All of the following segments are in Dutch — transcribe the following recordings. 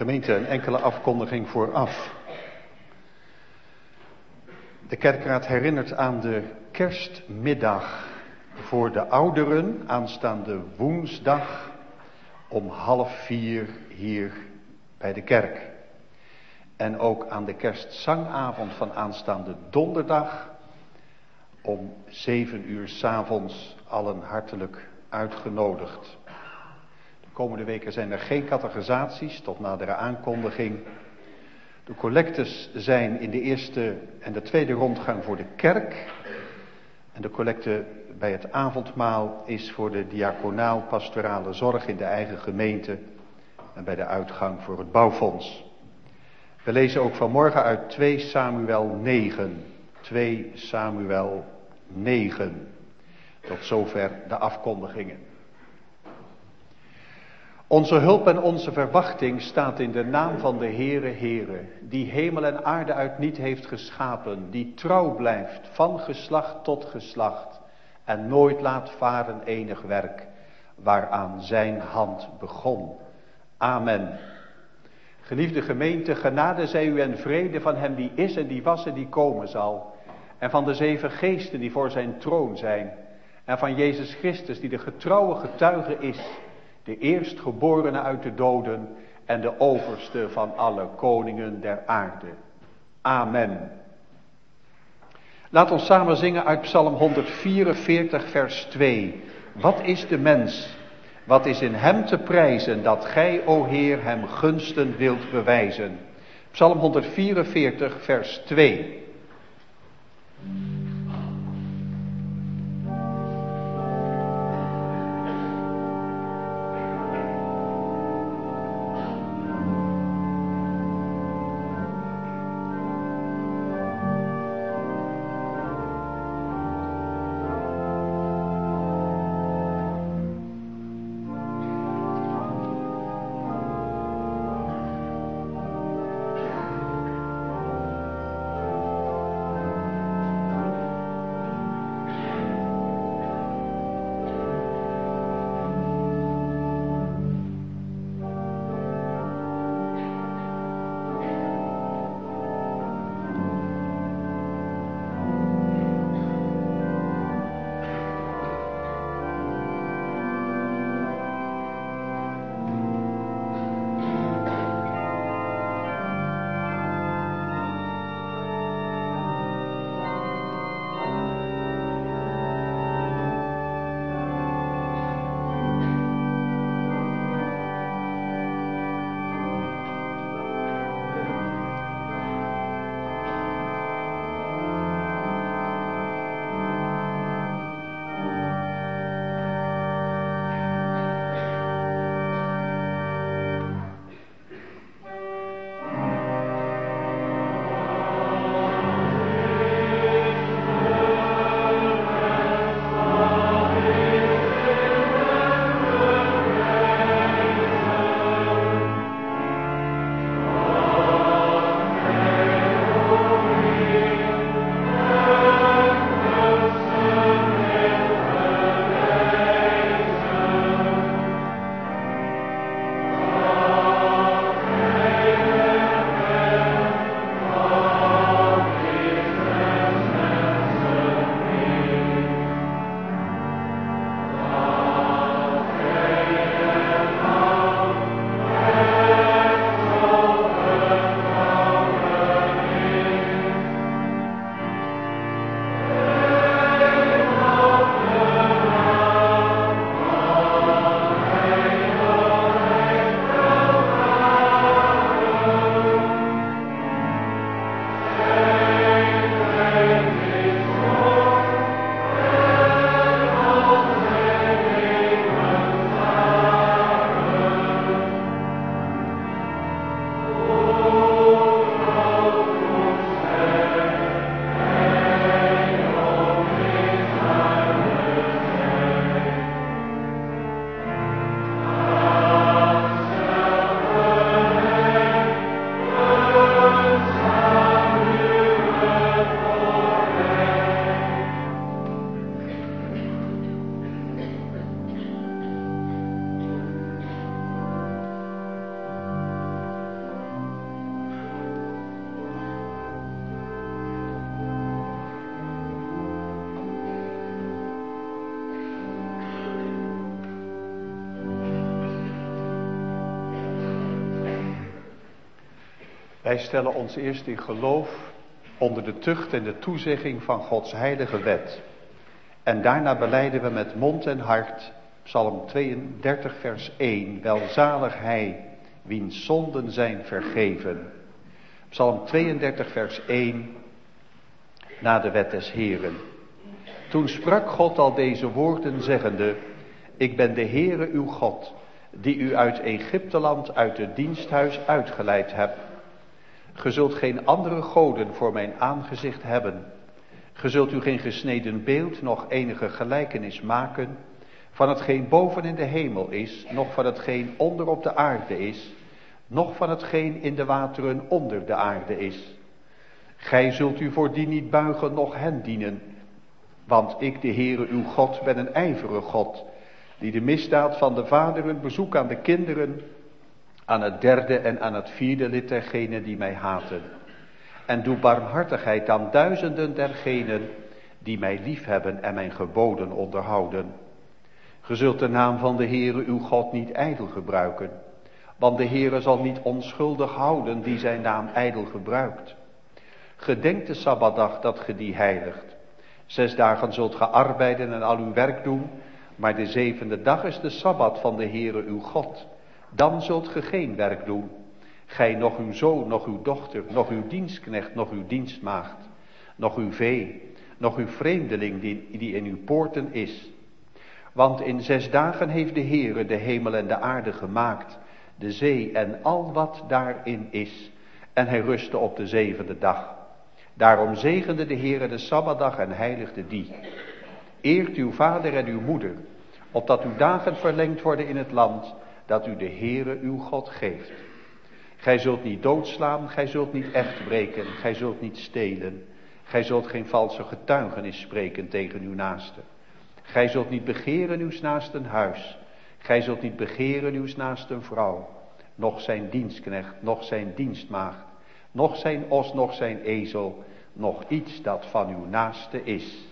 Gemeente, een enkele afkondiging vooraf. De kerkraad herinnert aan de kerstmiddag voor de ouderen aanstaande woensdag om 3:30 hier bij de kerk. En ook aan de kerstzangavond van aanstaande donderdag om 7:00 s'avonds allen hartelijk uitgenodigd. De komende weken zijn er geen catechisaties tot nadere aankondiging. De collectes zijn in de eerste en de tweede rondgang voor de kerk. En de collecte bij het avondmaal is voor de diaconaal-pastorale zorg in de eigen gemeente en bij de uitgang voor het bouwfonds. We lezen ook vanmorgen uit 2 Samuel 9. 2 Samuel 9. Tot zover de afkondigingen. Onze hulp en onze verwachting staat in de naam van de Heere, die hemel en aarde uit niet heeft geschapen, die trouw blijft van geslacht tot geslacht en nooit laat varen enig werk, waaraan zijn hand begon. Amen. Geliefde gemeente, genade zij u en vrede van hem die is en die was en die komen zal, en van de 7 geesten die voor zijn troon zijn, en van Jezus Christus die de getrouwe getuige is, de eerstgeborene uit de doden en de overste van alle koningen der aarde. Amen. Laat ons samen zingen uit Psalm 144 vers 2. Wat is de mens? Wat is in hem te prijzen dat gij, o Heer, hem gunsten wilt bewijzen? Psalm 144 vers 2. Wij stellen ons eerst in geloof onder de tucht en de toezegging van Gods heilige wet. En daarna belijden we met mond en hart, Psalm 32 vers 1, welzalig hij, wiens zonden zijn vergeven. Psalm 32 vers 1, na de wet des Heren. Toen sprak God al deze woorden zeggende, ik ben de Heere uw God, die u uit Egypteland uit het diensthuis uitgeleid heb. Ge zult geen andere goden voor mijn aangezicht hebben. Ge zult u geen gesneden beeld, noch enige gelijkenis maken, van hetgeen boven in de hemel is, noch van hetgeen onder op de aarde is, noch van hetgeen in de wateren onder de aarde is. Gij zult u voor die niet buigen, noch hen dienen, want ik, de Heere uw God, ben een ijverige God, die de misdaad van de vaderen bezoekt aan de kinderen, aan het derde en aan het vierde lid dergenen die mij haten. En doe barmhartigheid aan duizenden dergenen die mij liefhebben en mijn geboden onderhouden. Ge zult de naam van de Heere uw God niet ijdel gebruiken, want de Heere zal niet onschuldig houden die zijn naam ijdel gebruikt. Gedenk de Sabbatdag dat ge die heiligt. 6 dagen zult ge arbeiden en al uw werk doen, maar de 7e dag is de Sabbat van de Heere uw God. Dan zult ge geen werk doen. Gij, noch uw zoon, noch uw dochter, noch uw dienstknecht, noch uw dienstmaagd, noch uw vee, noch uw vreemdeling die in uw poorten is. Want in 6 dagen heeft de Heere de hemel en de aarde gemaakt, de zee en al wat daarin is. En hij rustte op de 7e dag. Daarom zegende de Heere de Sabbatdag en heiligde die. Eert uw vader en uw moeder, opdat uw dagen verlengd worden in het land, dat u de Heere uw God geeft. Gij zult niet doodslaan, gij zult niet echt breken, gij zult niet stelen. Gij zult geen valse getuigenis spreken tegen uw naaste. Gij zult niet begeren uws naasten huis. Gij zult niet begeren uws naasten vrouw, noch zijn dienstknecht, noch zijn dienstmaagd, noch zijn os, noch zijn ezel, noch iets dat van uw naaste is.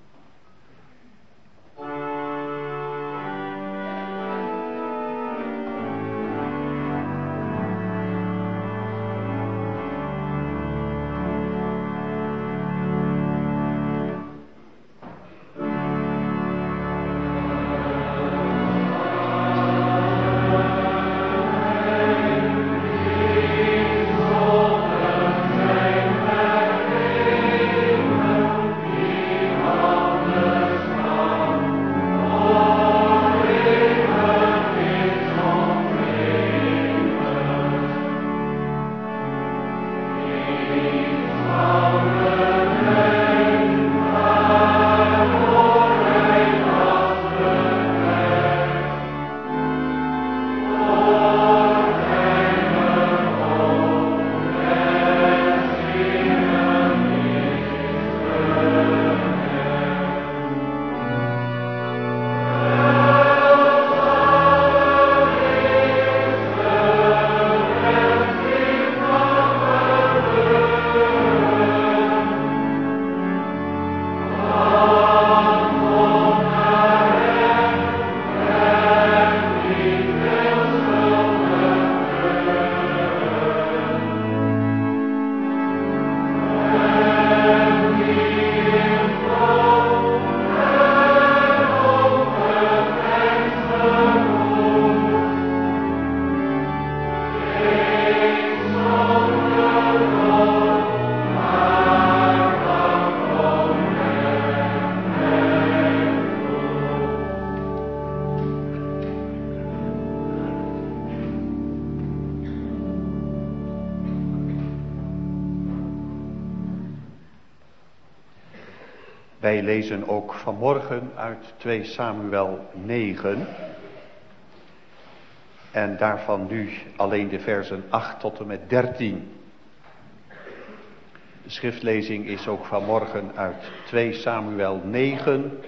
Wij lezen ook vanmorgen uit 2 Samuel 9. En daarvan nu alleen de versen 8 tot en met 13. De schriftlezing is ook vanmorgen uit 2 Samuel 9.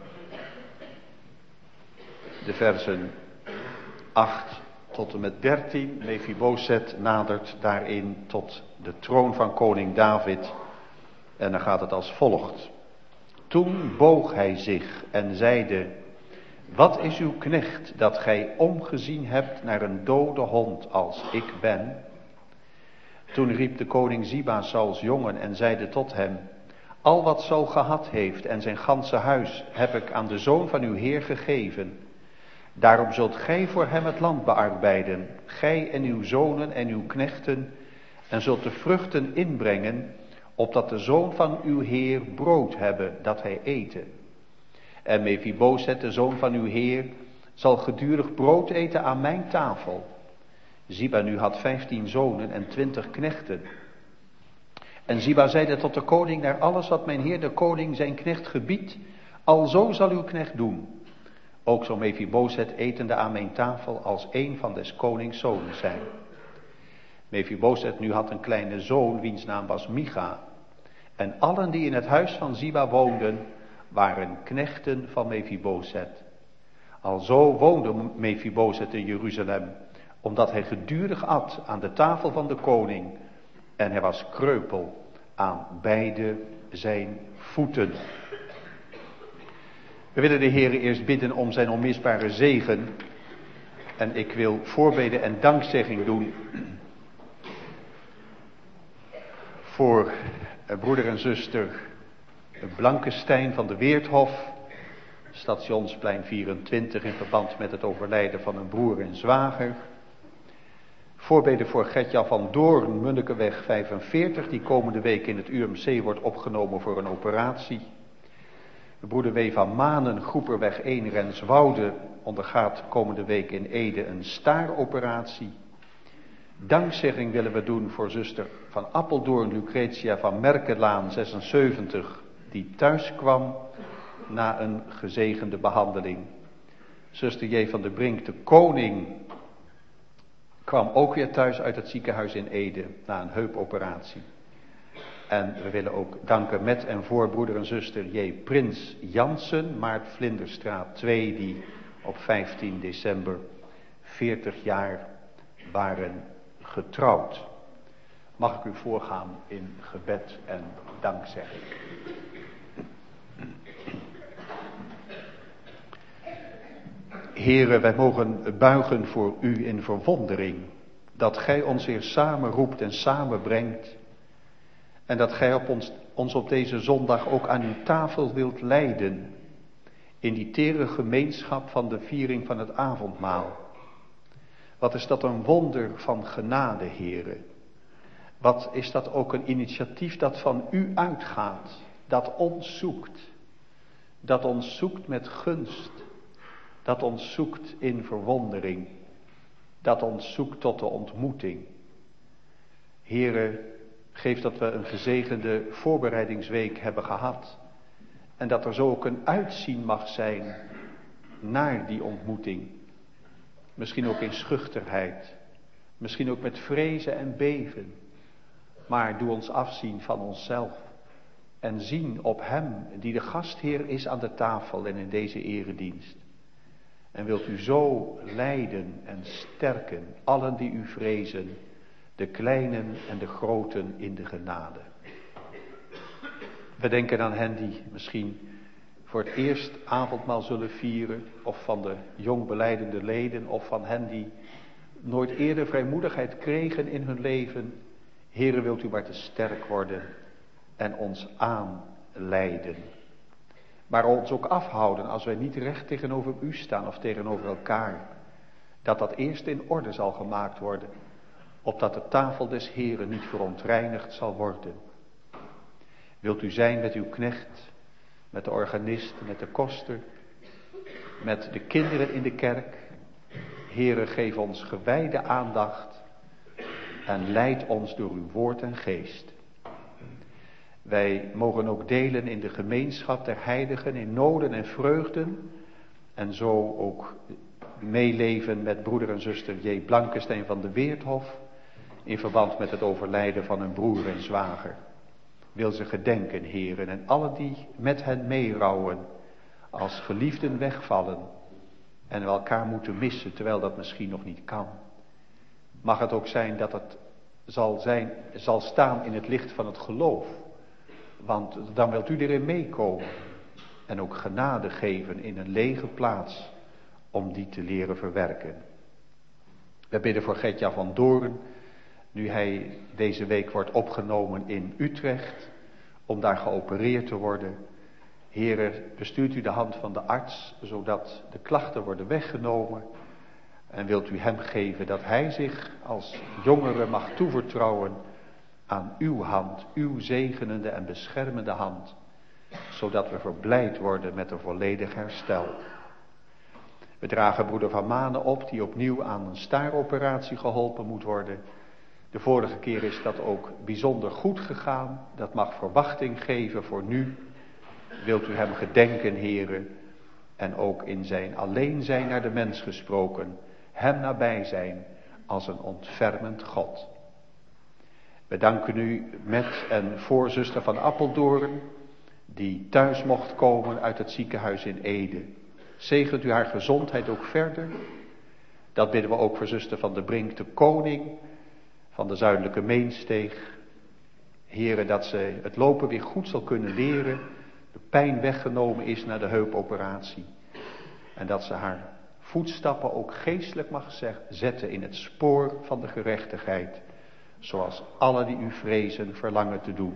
De versen 8 tot en met 13. Mephiboset nadert daarin tot de troon van koning David. En dan gaat het als volgt. Toen boog hij zich en zeide: wat is uw knecht dat gij omgezien hebt naar een dode hond als ik ben? Toen riep de koning Ziba Sauls jongen en zeide tot hem: al wat Saul gehad heeft en zijn ganse huis heb ik aan de zoon van uw heer gegeven. Daarom zult gij voor hem het land bearbeiden, gij en uw zonen en uw knechten, en zult de vruchten inbrengen, opdat de zoon van uw heer brood hebben, dat hij eten. En Mephibozet, de zoon van uw heer, zal gedurig brood eten aan mijn tafel. Ziba nu had 15 zonen en 20 knechten. En Ziba zeide tot de koning: naar alles wat mijn heer de koning zijn knecht gebiedt, alzo zal uw knecht doen. Ook zal Mephibozet etende aan mijn tafel als een van des konings zonen zijn. Mephibozet nu had een kleine zoon, wiens naam was Micha. En allen die in het huis van Ziba woonden, waren knechten van Mephibozet. Alzo woonde Mephibozet in Jeruzalem, omdat hij gedurig at aan de tafel van de koning. En hij was kreupel aan beide zijn voeten. We willen de Heere eerst bidden om zijn onmisbare zegen. En ik wil voorbeden en dankzegging doen voor broeder en zuster Blankestein van de Weerthof, Stationsplein 24, in verband met het overlijden van een broer en zwager. Voorbeden voor Gertjan van Doorn, Munnekenweg 45, die komende week in het UMC wordt opgenomen voor een operatie. De broeder W. van Manen, Groeperweg 1, Renswoude, ondergaat komende week in Ede een staaroperatie. Dankzegging willen we doen voor zuster van Appeldoorn, Lucretia van Merkelaan 76, die thuis kwam na een gezegende behandeling. Zuster J. van der Brink, de koning, kwam ook weer thuis uit het ziekenhuis in Ede na een heupoperatie. En we willen ook danken met en voor broeder en zuster J. Prins Jansen, Maart Vlinderstraat 2, die op 15 december 40 jaar waren getrouwd. Mag ik u voorgaan in gebed en dankzegging. Heere, wij mogen buigen voor u in verwondering, dat gij ons weer samenroept en samenbrengt. En dat gij ons op deze zondag ook aan uw tafel wilt leiden, in die tere gemeenschap van de viering van het avondmaal. Wat is dat een wonder van genade, Heere. Wat is dat ook een initiatief dat van u uitgaat, dat ons zoekt met gunst, dat ons zoekt in verwondering, dat ons zoekt tot de ontmoeting. Heere, geef dat we een gezegende voorbereidingsweek hebben gehad en dat er zo ook een uitzien mag zijn naar die ontmoeting. Misschien ook in schuchterheid, misschien ook met vrezen en beven, maar doe ons afzien van onszelf en zien op hem die de gastheer is aan de tafel en in deze eredienst. En wilt u zo leiden en sterken allen die u vrezen, de kleinen en de groten in de genade. We denken aan hen die misschien voor het eerst avondmaal zullen vieren, of van de jong belijdende leden, of van hen die nooit eerder vrijmoedigheid kregen in hun leven. Heere, wilt u maar te sterk worden en ons aanleiden. Maar ons ook afhouden als wij niet recht tegenover u staan of tegenover elkaar. Dat eerst in orde zal gemaakt worden, opdat de tafel des Heeren niet verontreinigd zal worden. Wilt u zijn met uw knecht, met de organist, met de koster, met de kinderen in de kerk. Heere, geef ons gewijde aandacht en leid ons door uw woord en geest. Wij mogen ook delen in de gemeenschap der heiligen, in noden en vreugden. En zo ook meeleven met broeder en zuster J. Blankestein van de Weerthof, in verband met het overlijden van een broer en zwager. Wil ze gedenken, heren, en allen die met hen meerouwen, als geliefden wegvallen en we elkaar moeten missen, terwijl dat misschien nog niet kan. Mag het ook zijn dat het zal staan in het licht van het geloof, want dan wilt u erin meekomen en ook genade geven in een lege plaats om die te leren verwerken. We bidden voor Gertjan van Doorn Nu hij deze week wordt opgenomen in Utrecht, om daar geopereerd te worden. Heere, bestuurt u de hand van de arts, zodat de klachten worden weggenomen. En wilt u hem geven dat hij zich als jongere mag toevertrouwen aan uw hand, uw zegenende en beschermende hand. Zodat we verblijd worden met een volledig herstel. We dragen broeder Van Manen op, die opnieuw aan een staaroperatie geholpen moet worden. De vorige keer is dat ook bijzonder goed gegaan. Dat mag verwachting geven voor nu. Wilt u hem gedenken, Heere, en ook in zijn alleen zijn naar de mens gesproken, hem nabij zijn als een ontfermend God. We danken u met en voor zuster van Appeldoorn, die thuis mocht komen uit het ziekenhuis in Ede. Zegent u haar gezondheid ook verder. Dat bidden we ook voor zuster van de Brink de Koning, van de Zuidelijke Meensteeg. Heere, dat ze het lopen weer goed zal kunnen leren. De pijn weggenomen is na de heupoperatie. En dat ze haar voetstappen ook geestelijk mag zetten in het spoor van de gerechtigheid. Zoals alle die u vrezen verlangen te doen.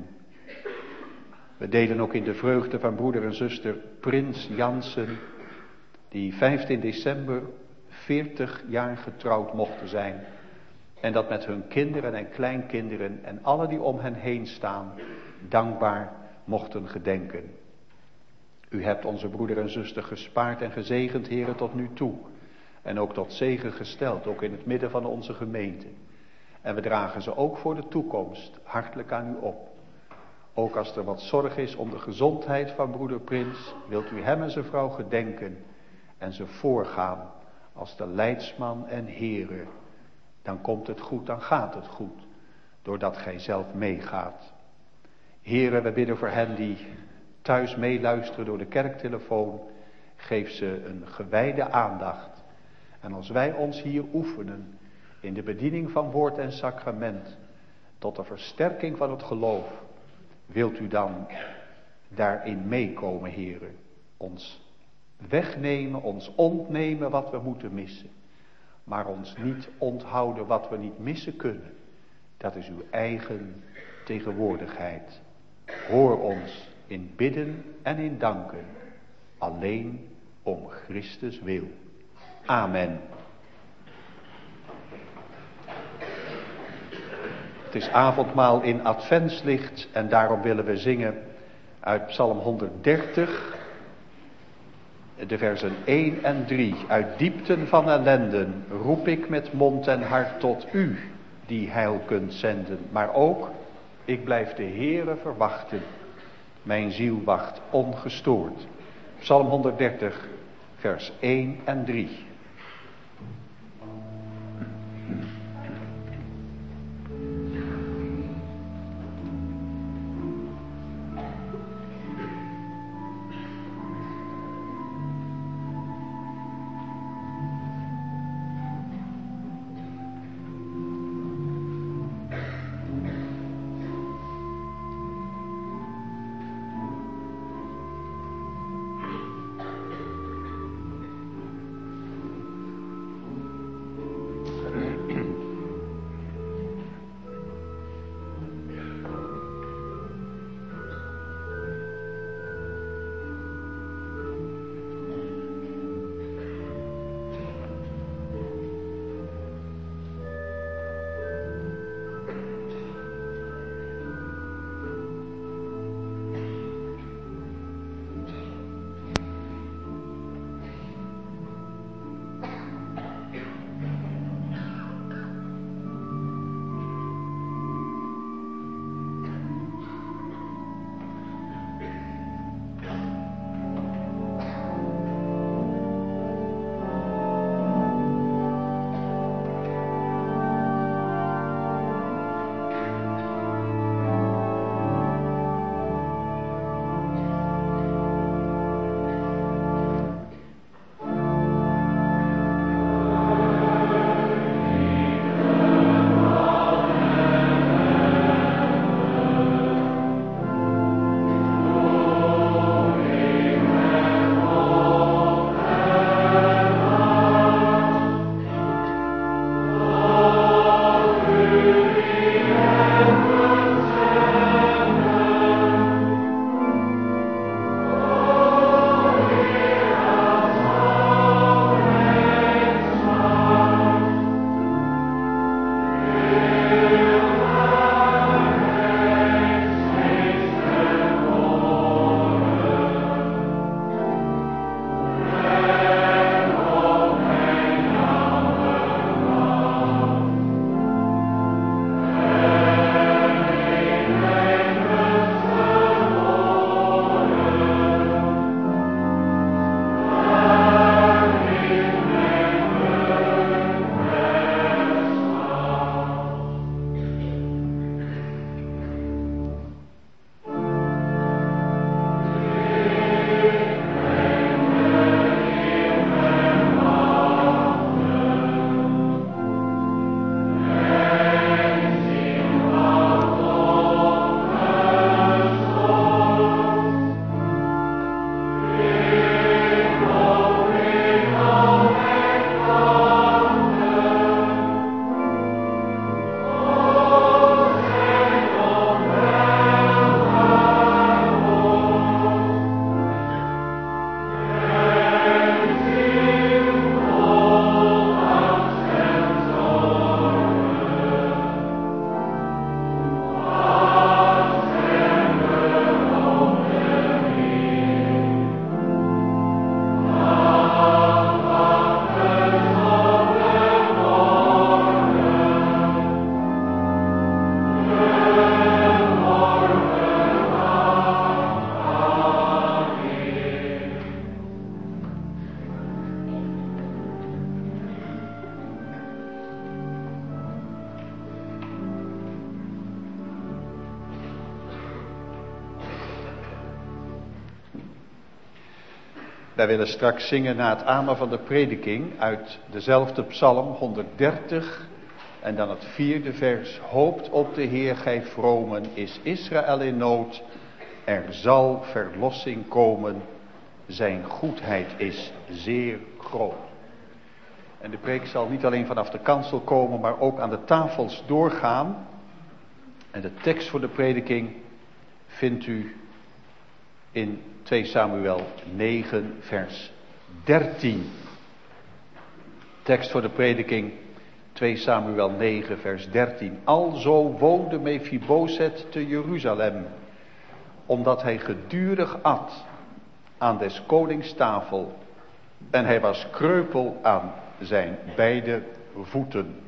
We delen ook in de vreugde van broeder en zuster Prins Jansen, die 15 december 40 jaar getrouwd mochten zijn. En dat met hun kinderen en kleinkinderen en alle die om hen heen staan, dankbaar mochten gedenken. U hebt onze broeder en zuster gespaard en gezegend, Heere, tot nu toe. En ook tot zegen gesteld, ook in het midden van onze gemeente. En we dragen ze ook voor de toekomst hartelijk aan u op. Ook als er wat zorg is om de gezondheid van broeder Prins, wilt u hem en zijn vrouw gedenken en ze voorgaan als de leidsman en Heere. Dan komt het goed, dan gaat het goed, doordat gij zelf meegaat. Heere, we bidden voor hen die thuis meeluisteren door de kerktelefoon. Geef ze een gewijde aandacht. En als wij ons hier oefenen in de bediening van woord en sacrament, tot de versterking van het geloof, wilt u dan daarin meekomen, Heere. Ons wegnemen, ons ontnemen wat we moeten missen. Maar ons niet onthouden wat we niet missen kunnen. Dat is uw eigen tegenwoordigheid. Hoor ons in bidden en in danken. Alleen om Christus wil. Amen. Het is avondmaal in adventslicht en daarom willen we zingen uit Psalm 130, de versen 1 en 3. Uit diepten van ellenden roep ik met mond en hart tot u, die heil kunt zenden. Maar ook, ik blijf de Heere verwachten. Mijn ziel wacht ongestoord. Psalm 130, vers 1 en 3. Wij willen straks zingen na het amen van de prediking uit dezelfde psalm 130 en dan het 4e vers. Hoopt op de Heer, gij vromen, is Israël in nood. Er zal verlossing komen, zijn goedheid is zeer groot. En de preek zal niet alleen vanaf de kansel komen, maar ook aan de tafels doorgaan. En de tekst voor de prediking vindt u in 2 Samuel 9 vers 13. Tekst voor de prediking 2 Samuel 9 vers 13. Alzo woonde Mephiboset te Jeruzalem, omdat hij gedurig at aan des konings tafel, en hij was kreupel aan zijn beide voeten.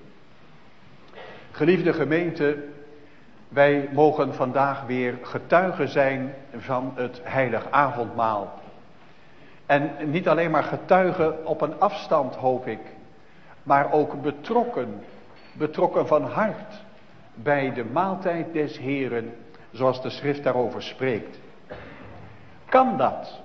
Geliefde gemeente, wij mogen vandaag weer getuigen zijn van het heilig avondmaal. En niet alleen maar getuigen op een afstand, hoop ik, maar ook betrokken van hart bij de maaltijd des Heren, zoals de schrift daarover spreekt. Kan dat?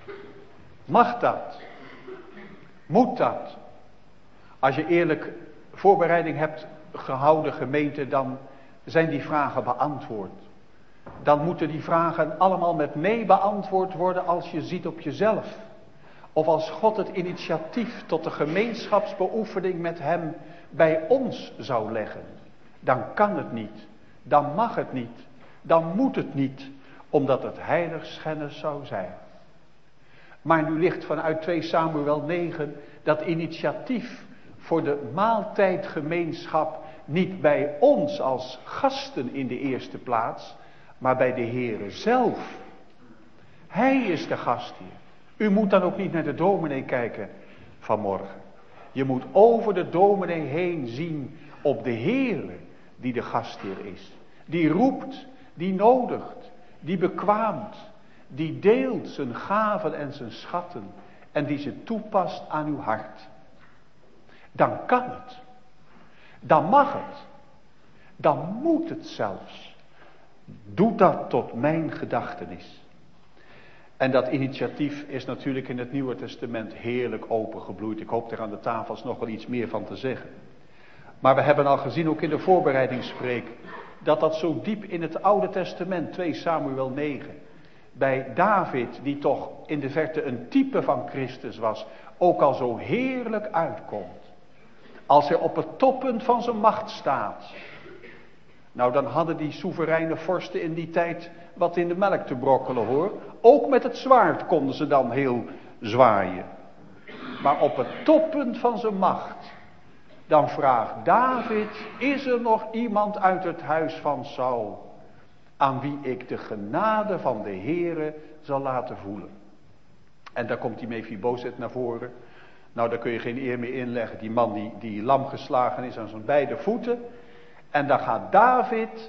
Mag dat? Moet dat? Als je eerlijk voorbereiding hebt gehouden, gemeente, dan zijn die vragen beantwoord. Dan moeten die vragen allemaal met nee beantwoord worden als je ziet op jezelf. Of als God het initiatief tot de gemeenschapsbeoefening met hem bij ons zou leggen. Dan kan het niet. Dan mag het niet. Dan moet het niet. Omdat het heiligschennis zou zijn. Maar nu ligt vanuit 2 Samuel 9 dat initiatief voor de maaltijdgemeenschap niet bij ons als gasten in de eerste plaats, maar bij de Heere zelf. Hij is de gastheer. U moet dan ook niet naar de dominee kijken vanmorgen. Je moet over de dominee heen zien op de Heere die de gastheer is. Die roept, die nodigt, die bekwaamt, die deelt zijn gaven en zijn schatten en die ze toepast aan uw hart. Dan kan het. Dan mag het. Dan moet het zelfs. Doe dat tot mijn gedachtenis. En dat initiatief is natuurlijk in het Nieuwe Testament heerlijk opengebloeid. Ik hoop er aan de tafels nog wel iets meer van te zeggen. Maar we hebben al gezien, ook in de voorbereidingspreek, dat zo diep in het Oude Testament, 2 Samuel 9, bij David, die toch in de verte een type van Christus was, ook al zo heerlijk uitkomt. Als hij op het toppunt van zijn macht staat. Nou, dan hadden die soevereine vorsten in die tijd wat in de melk te brokkelen, hoor. Ook met het zwaard konden ze dan heel zwaaien. Maar op het toppunt van zijn macht, dan vraagt David, is er nog iemand uit het huis van Saul, aan wie ik de genade van de Heere zal laten voelen? En dan komt die Mephiboset naar voren. Nou, daar kun je geen eer meer inleggen. Die man die lam geslagen is aan zijn beide voeten. En dan gaat David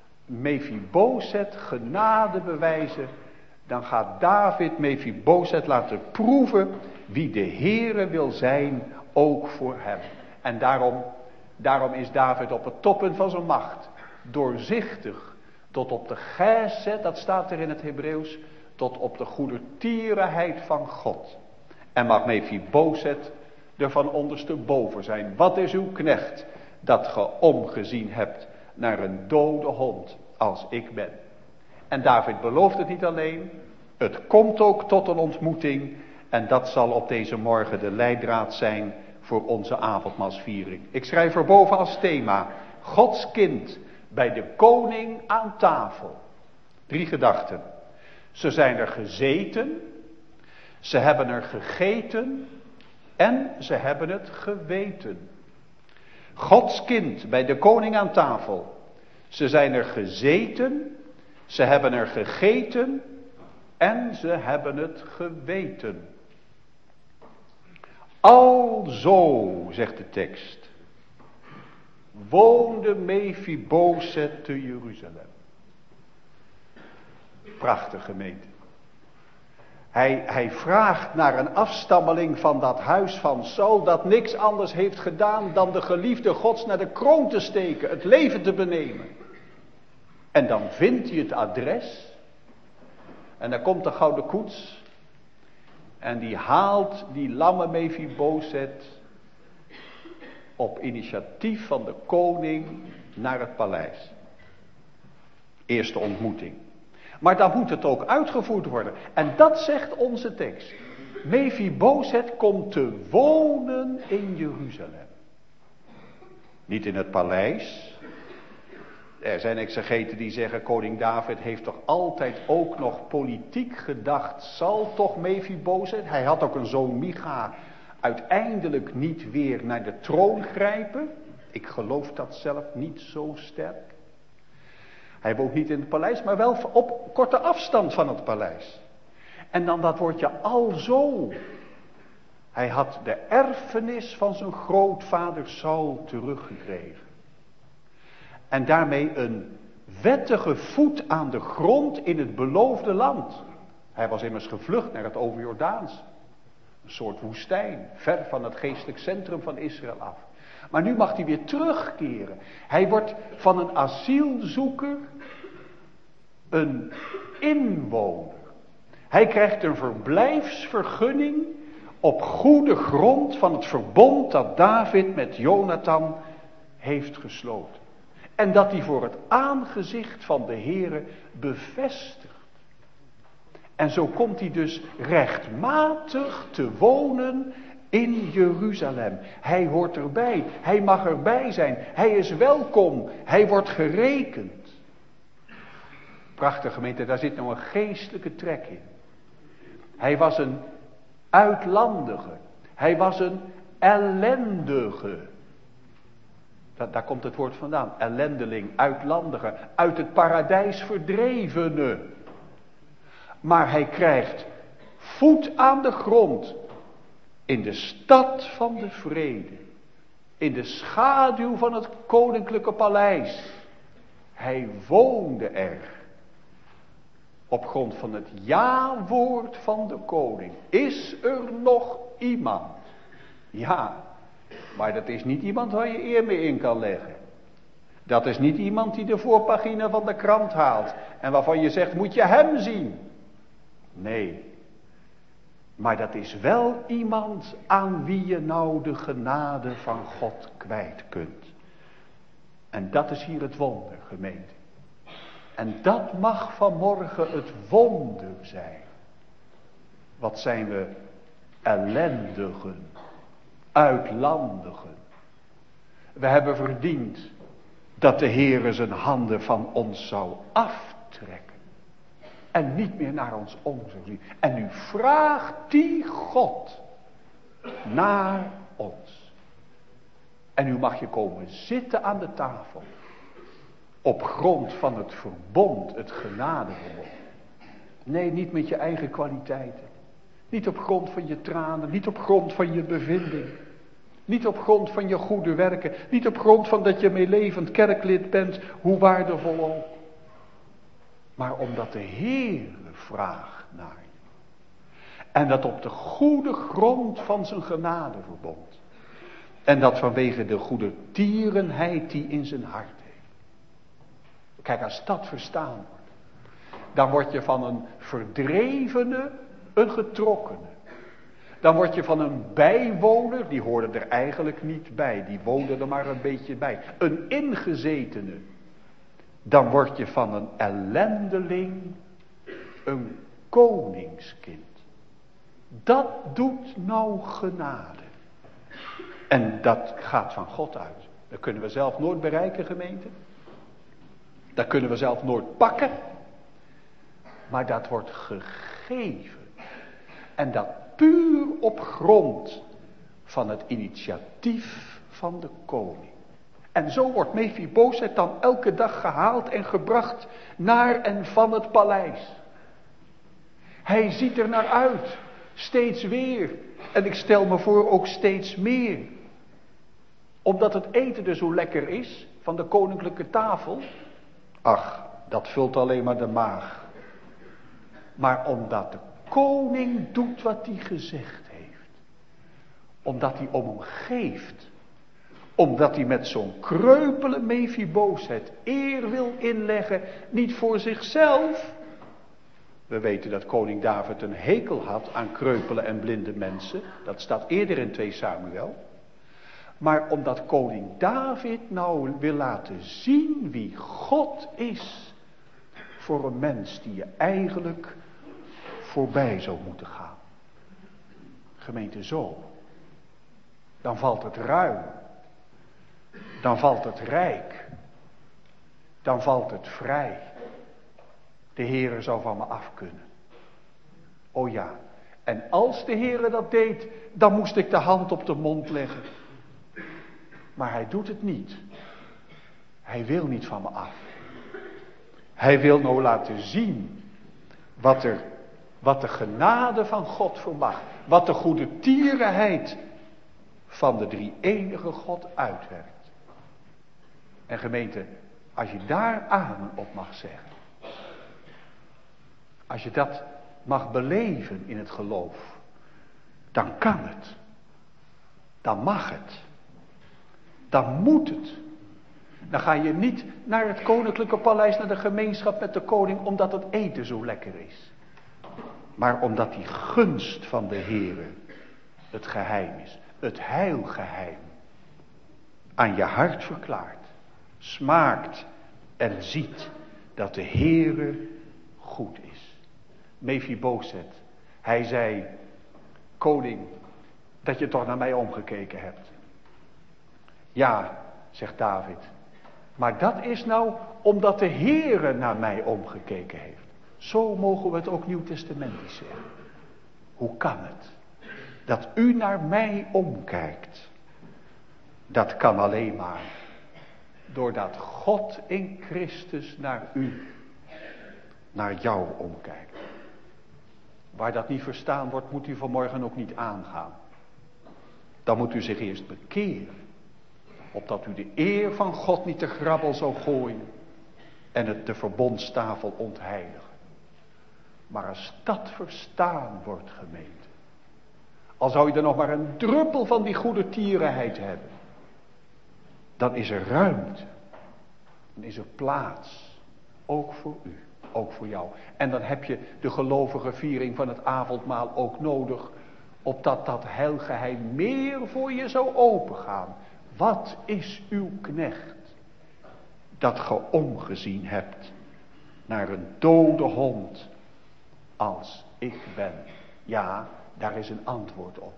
Mephiboset genade bewijzen. Dan gaat David Mephiboset laten proeven wie de Heere wil zijn, ook voor hem. En daarom is David op het toppunt van zijn macht doorzichtig tot op de gesed, dat staat er in het Hebreeuws, tot op de goedertierenheid van God. En mag Mephiboset er van ondersteboven zijn. Wat is uw knecht dat ge omgezien hebt naar een dode hond als ik ben? En David belooft het niet alleen. Het komt ook tot een ontmoeting. En dat zal op deze morgen de leidraad zijn voor onze avondmaalsviering. Ik schrijf erboven als thema: Gods kind bij de koning aan tafel. 3 gedachten. Ze zijn er gezeten. Ze hebben er gegeten. En ze hebben het geweten. Gods kind bij de koning aan tafel. Ze zijn er gezeten. Ze hebben er gegeten. En ze hebben het geweten. Alzo, zegt de tekst, woonde Mephiboset te Jeruzalem. Prachtig gemeente. Hij vraagt naar een afstammeling van dat huis van Saul, dat niks anders heeft gedaan dan de geliefde Gods naar de kroon te steken, het leven te benemen. En dan vindt hij het adres. En dan komt de gouden koets. En die haalt die lamme Mephibozet op initiatief van de koning naar het paleis. Eerste ontmoeting. Maar dan moet het ook uitgevoerd worden. En dat zegt onze tekst. Mephibozet komt te wonen in Jeruzalem. Niet in het paleis. Er zijn exegeten die zeggen, koning David heeft toch altijd ook nog politiek gedacht. Zal toch Mephibozet, hij had ook een zoon Micha, uiteindelijk niet weer naar de troon grijpen? Ik geloof dat zelf niet zo sterk. Hij woont niet in het paleis, maar wel op korte afstand van het paleis. En dan dat woordje alzo. Hij had de erfenis van zijn grootvader Saul teruggekregen. En daarmee een wettige voet aan de grond in het beloofde land. Hij was immers gevlucht naar het overjordaans. Een soort woestijn, ver van het geestelijk centrum van Israël af. Maar nu mag hij weer terugkeren. Hij wordt van een asielzoeker een inwoner. Hij krijgt een verblijfsvergunning op goede grond van het verbond dat David met Jonathan heeft gesloten. En dat hij voor het aangezicht van de Heere bevestigt. En zo komt hij dus rechtmatig te wonen in Jeruzalem. Hij hoort erbij. Hij mag erbij zijn. Hij is welkom. Hij wordt gerekend. Prachtig gemeente, daar zit nou een geestelijke trek in. Hij was een uitlandige. Hij was een ellendige. Daar komt het woord vandaan. Ellendeling, uitlandige. Uit het paradijs verdrevene. Maar hij krijgt voet aan de grond. In de stad van de vrede. In de schaduw van het koninklijke paleis. Hij woonde er. Op grond van het ja-woord van de koning. Is er nog iemand? Ja, maar dat is niet iemand waar je eer mee in kan leggen. Dat is niet iemand die de voorpagina van de krant haalt. En waarvan je zegt, moet je hem zien? Nee. Maar dat is wel iemand aan wie je nou de genade van God kwijt kunt. En dat is hier het wonder, gemeente. En dat mag vanmorgen het wonder zijn. Wat zijn we ellendigen, uitlandigen. We hebben verdiend dat de Heere zijn handen van ons zou aftrekken. En niet meer naar ons om zou zien. En nu vraagt die God naar ons. En nu mag je komen zitten aan de tafel. Op grond van het verbond, het genadeverbond. Nee, niet met je eigen kwaliteiten. Niet op grond van je tranen, niet op grond van je bevinding. Niet op grond van je goede werken. Niet op grond van dat je meelevend kerklid bent, hoe waardevol ook. Maar omdat de Heere vraagt naar je. En dat op de goede grond van zijn genadeverbond. En dat vanwege de goede tierenheid die in zijn hart heeft. Kijk, als dat verstaan wordt. Dan word je van een verdrevene een getrokkene. Dan word je van een bijwoner, die hoorde er eigenlijk niet bij. Die woonde er maar een beetje bij. Een ingezetene. Dan word je van een ellendeling een koningskind. Dat doet nou genade. En dat gaat van God uit. Dat kunnen we zelf nooit bereiken, gemeente. Dat kunnen we zelf nooit pakken. Maar dat wordt gegeven. En dat puur op grond van het initiatief van de koning. En zo wordt Mephibozet dan elke dag gehaald en gebracht naar en van het paleis. Hij ziet er naar uit. Steeds weer. En ik stel me voor ook steeds meer. Omdat het eten er zo lekker is van de koninklijke tafel. Ach, dat vult alleen maar de maag. Maar omdat de koning doet wat hij gezegd heeft. Omdat hij om hem geeft. Omdat hij met zo'n kreupele Mephibozet eer wil inleggen. Niet voor zichzelf. We weten dat koning David een hekel had aan kreupele en blinde mensen. Dat staat eerder in 2 Samuel. Maar omdat koning David nou wil laten zien wie God is voor een mens die je eigenlijk voorbij zou moeten gaan. Gemeente, zo. Dan valt het ruim. Dan valt het rijk. Dan valt het vrij. De Heere zou van me af kunnen. O ja. En als de Heere dat deed, dan moest ik de hand op de mond leggen. Maar hij doet het niet. Hij wil niet van me af. Hij wil nou laten zien wat de genade van God vermag. Wat de goede tierenheid van de drie-enige God uitwerkt. En gemeente, als je daar amen op mag zeggen. Als je dat mag beleven in het geloof. Dan kan het. Dan mag het. Dan moet het. Dan ga je niet naar het koninklijke paleis, naar de gemeenschap met de koning, omdat het eten zo lekker is. Maar omdat die gunst van de Heere het geheim is. Het heilgeheim. Aan je hart verklaart. Smaakt en ziet dat de Heere goed is. Mephibozet, hij zei, koning, dat je toch naar mij omgekeken hebt. Ja, zegt David, maar dat is nou omdat de Heere naar mij omgekeken heeft. Zo mogen we het ook Nieuwtestamentisch zeggen. Hoe kan het dat u naar mij omkijkt? Dat kan alleen maar doordat God in Christus naar u, naar jou omkijkt. Waar dat niet verstaan wordt, moet u vanmorgen ook niet aangaan. Dan moet u zich eerst bekeren. Opdat u de eer van God niet te grabbel zou gooien. En het de verbondstafel ontheiligen. Maar als dat verstaan wordt, gemeente. Al zou je er nog maar een druppel van die goede tierenheid hebben. Dan is er ruimte. Dan is er plaats. Ook voor u. Ook voor jou. En dan heb je de gelovige viering van het avondmaal ook nodig. Opdat dat heilgeheim meer voor je zou opengaan. Wat is uw knecht? Dat ge omgezien hebt. Naar een dode hond. Als ik ben. Ja, daar is een antwoord op.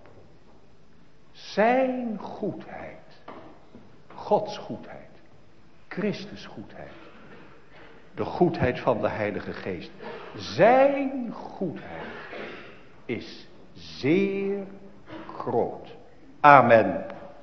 Zijn goedheid. Gods goedheid. Christus goedheid. De goedheid van de Heilige Geest. Zijn goedheid is zeer groot. Amen.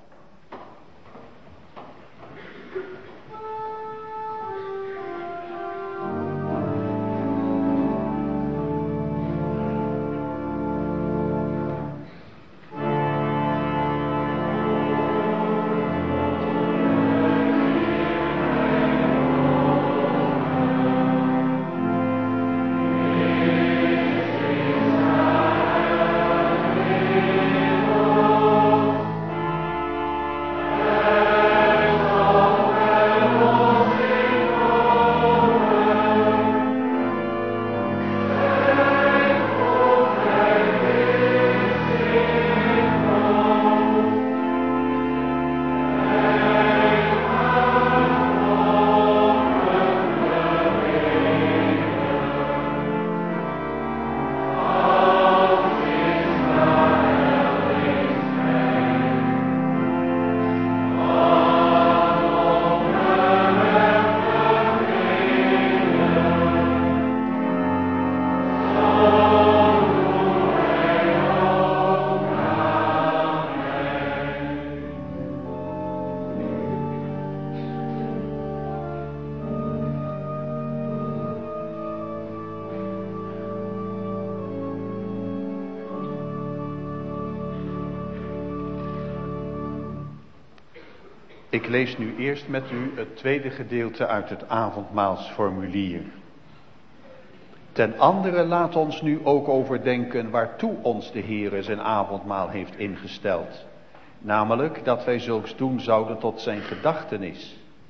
Ik lees nu eerst met u het tweede gedeelte uit het avondmaalsformulier. Ten andere laat ons nu ook overdenken waartoe ons de Heere zijn avondmaal heeft ingesteld. Namelijk dat wij zulks doen zouden tot zijn gedachtenis.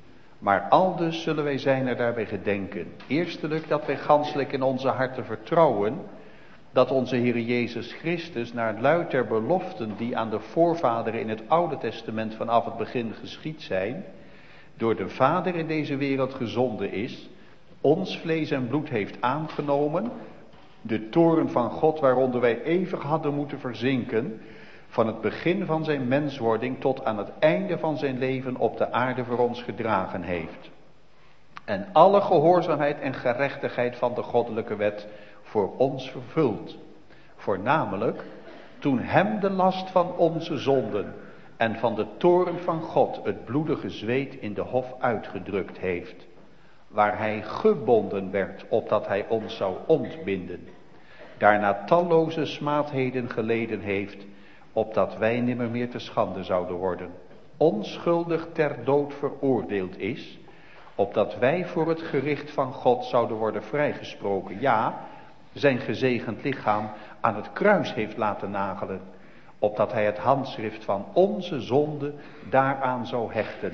Maar aldus zullen wij zijner daarbij gedenken. Eerstelijk dat wij ganselijk in onze harten vertrouwen dat onze Heer Jezus Christus naar luid der beloften die aan de voorvaderen in het Oude Testament vanaf het begin geschied zijn, door de Vader in deze wereld gezonden is, ons vlees en bloed heeft aangenomen, de toorn van God waaronder wij eeuwig hadden moeten verzinken, van het begin van zijn menswording tot aan het einde van zijn leven op de aarde voor ons gedragen heeft. En alle gehoorzaamheid en gerechtigheid van de goddelijke wet voor ons vervuld. Voornamelijk toen hem de last van onze zonden en van de toorn van God het bloedige zweet in de hof uitgedrukt heeft. Waar hij gebonden werd opdat hij ons zou ontbinden. Daarna talloze smaadheden geleden heeft, opdat wij nimmer meer te schande zouden worden. Onschuldig ter dood veroordeeld is, opdat wij voor het gericht van God zouden worden vrijgesproken. Ja, zijn gezegend lichaam aan het kruis heeft laten nagelen, opdat hij het handschrift van onze zonde daaraan zou hechten.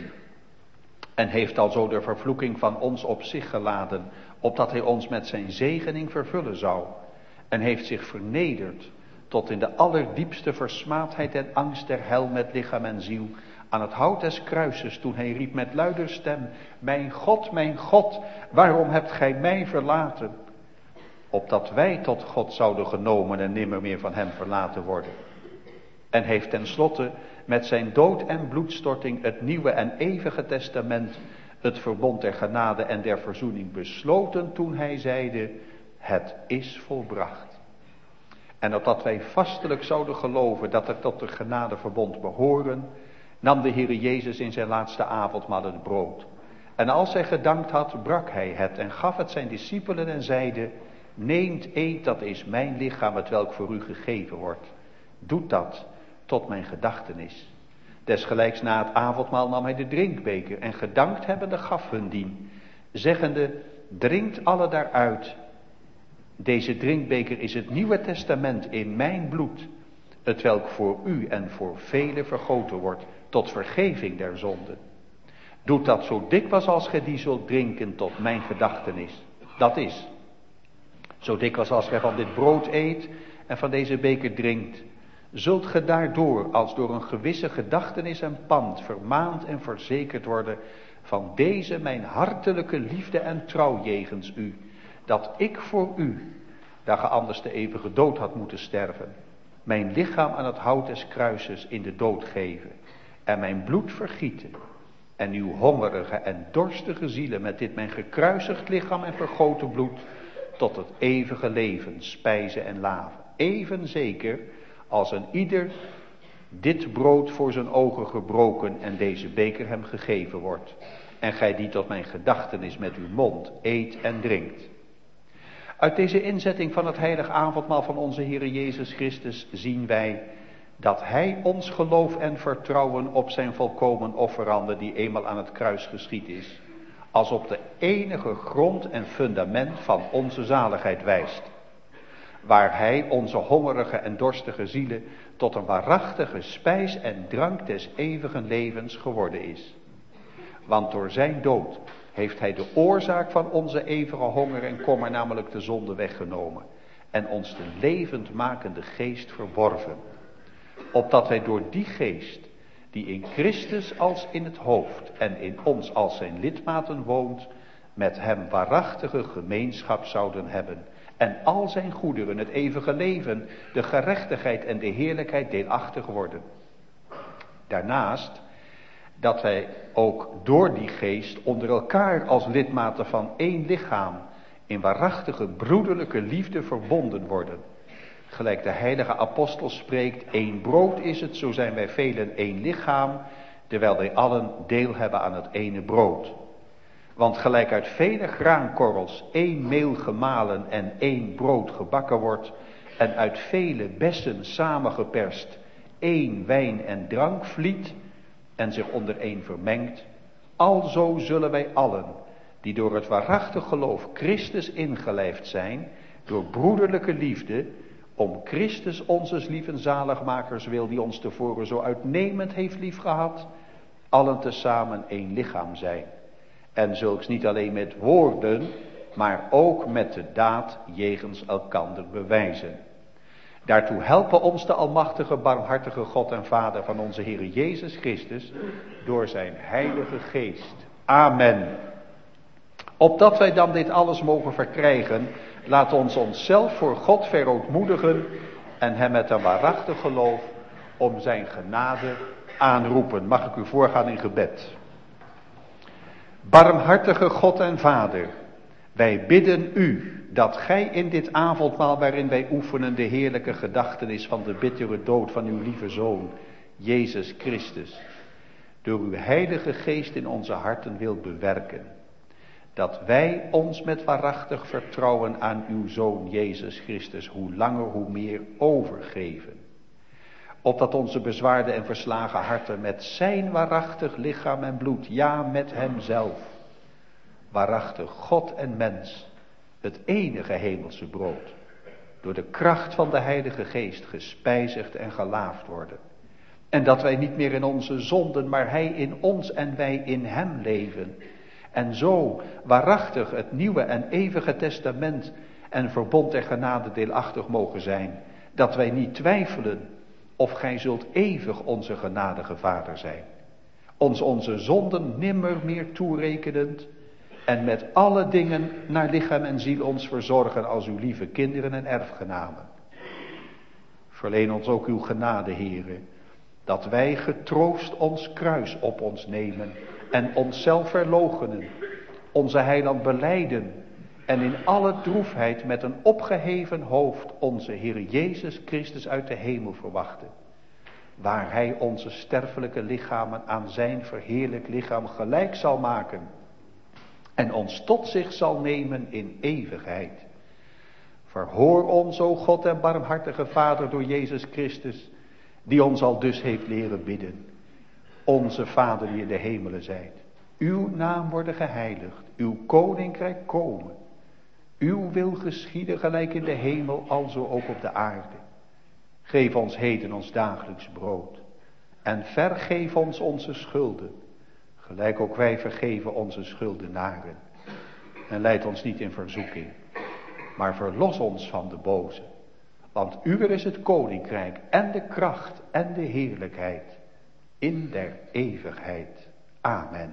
En heeft alzo de vervloeking van ons op zich geladen, opdat hij ons met zijn zegening vervullen zou. En heeft zich vernederd tot in de allerdiepste versmaadheid en angst der hel met lichaam en ziel, aan het hout des kruises, toen hij riep met luider stem: mijn God, waarom hebt gij mij verlaten? Opdat wij tot God zouden genomen en nimmer meer van hem verlaten worden. En heeft tenslotte met zijn dood en bloedstorting het nieuwe en eeuwige testament, het verbond der genade en der verzoening besloten, toen hij zeide: het is volbracht. En opdat wij vastelijk zouden geloven dat er tot het genadeverbond behoren, nam de Heere Jezus in zijn laatste avondmaal het brood. En als hij gedankt had, brak hij het en gaf het zijn discipelen en zeide: neemt, eet, dat is mijn lichaam, hetwelk voor u gegeven wordt. Doet dat tot mijn gedachtenis. Desgelijks na het avondmaal nam hij de drinkbeker en gedankt hebbende gaf hun dien, zeggende: drinkt alle daaruit. Deze drinkbeker is het Nieuwe Testament in mijn bloed, hetwelk voor u en voor velen vergoten wordt tot vergeving der zonden. Doet dat zo dikwijls als gij die zult drinken tot mijn gedachtenis. Dat is, zo dikwijls als gij van dit brood eet en van deze beker drinkt, zult ge daardoor als door een gewisse gedachtenis en pand vermaand en verzekerd worden van deze mijn hartelijke liefde en trouw jegens u, dat ik voor u, daar ge anders de eeuwige dood had moeten sterven, mijn lichaam aan het hout des kruises in de dood geven en mijn bloed vergieten en uw hongerige en dorstige zielen met dit mijn gekruisigd lichaam en vergoten bloed tot het eeuwige leven spijzen en laven. Even zeker als een ieder dit brood voor zijn ogen gebroken en deze beker hem gegeven wordt. En gij die tot mijn gedachtenis met uw mond eet en drinkt. Uit deze inzetting van het heilige avondmaal van onze Heere Jezus Christus zien wij dat hij ons geloof en vertrouwen op zijn volkomen offerande die eenmaal aan het kruis geschied is, als op de enige grond en fundament van onze zaligheid wijst. Waar hij onze hongerige en dorstige zielen tot een waarachtige spijs en drank des eeuwigen levens geworden is. Want door zijn dood heeft hij de oorzaak van onze eeuwige honger en kommer, namelijk de zonde, weggenomen. En ons de levendmakende geest verworven. Opdat wij door die geest, die in Christus als in het hoofd en in ons als zijn lidmaten woont, met hem waarachtige gemeenschap zouden hebben. En al zijn goederen, het eeuwige leven, de gerechtigheid en de heerlijkheid deelachtig worden. Daarnaast dat wij ook door die geest onder elkaar als lidmaten van één lichaam in waarachtige broederlijke liefde verbonden worden. Gelijk de heilige apostel spreekt: één brood is het, zo zijn wij velen één lichaam, terwijl wij allen deel hebben aan het ene brood. Want gelijk uit vele graankorrels één meel gemalen en één brood gebakken wordt, en uit vele bessen samengeperst één wijn en drank vliet en zich onder één vermengt, alzo zullen wij allen, die door het waarachtig geloof Christus ingelijfd zijn, door broederlijke liefde, om Christus onzes lieven zaligmakers wil, die ons tevoren zo uitnemend heeft liefgehad, allen tezamen één lichaam zijn. En zulks niet alleen met woorden, maar ook met de daad jegens elkander bewijzen. Daartoe helpen ons de almachtige, barmhartige God en Vader van onze Heer Jezus Christus door zijn Heilige Geest. Amen. Opdat wij dan dit alles mogen verkrijgen, laat ons onszelf voor God verootmoedigen en hem met een waarachtig geloof om zijn genade aanroepen. Mag ik u voorgaan in gebed. Barmhartige God en Vader, wij bidden u dat gij in dit avondmaal waarin wij oefenen de heerlijke gedachtenis van de bittere dood van uw lieve Zoon, Jezus Christus, door uw Heilige Geest in onze harten wilt bewerken. Dat wij ons met waarachtig vertrouwen aan uw Zoon Jezus Christus hoe langer hoe meer overgeven. Opdat onze bezwaarde en verslagen harten met zijn waarachtig lichaam en bloed, ja met hemzelf, waarachtig God en mens, het enige hemelse brood, door de kracht van de Heilige Geest gespijzigd en gelaafd worden. En dat wij niet meer in onze zonden, maar hij in ons en wij in hem leven. En zo waarachtig het nieuwe en eeuwige testament en verbond der genade deelachtig mogen zijn. Dat wij niet twijfelen of gij zult eeuwig onze genadige Vader zijn. Ons onze zonden nimmer meer toerekenend. En met alle dingen naar lichaam en ziel ons verzorgen als uw lieve kinderen en erfgenamen. Verleen ons ook uw genade, Heere, dat wij getroost ons kruis op ons nemen en onszelf verloochenen, onze heiland belijden en in alle droefheid met een opgeheven hoofd onze Heer Jezus Christus uit de hemel verwachten, waar hij onze sterfelijke lichamen aan zijn verheerlijk lichaam gelijk zal maken en ons tot zich zal nemen in eeuwigheid. Verhoor ons, o God en barmhartige Vader, door Jezus Christus, die ons al dus heeft leren bidden. Onze Vader die in de hemelen zijt, uw naam worden geheiligd, uw koninkrijk komen. Uw wil geschieden gelijk in de hemel, alzo ook op de aarde. Geef ons heden ons dagelijks brood. En vergeef ons onze schulden, gelijk ook wij vergeven onze schuldenaren. En leid ons niet in verzoeking, maar verlos ons van de boze. Want uwer is het koninkrijk en de kracht en de heerlijkheid in der eeuwigheid. Amen.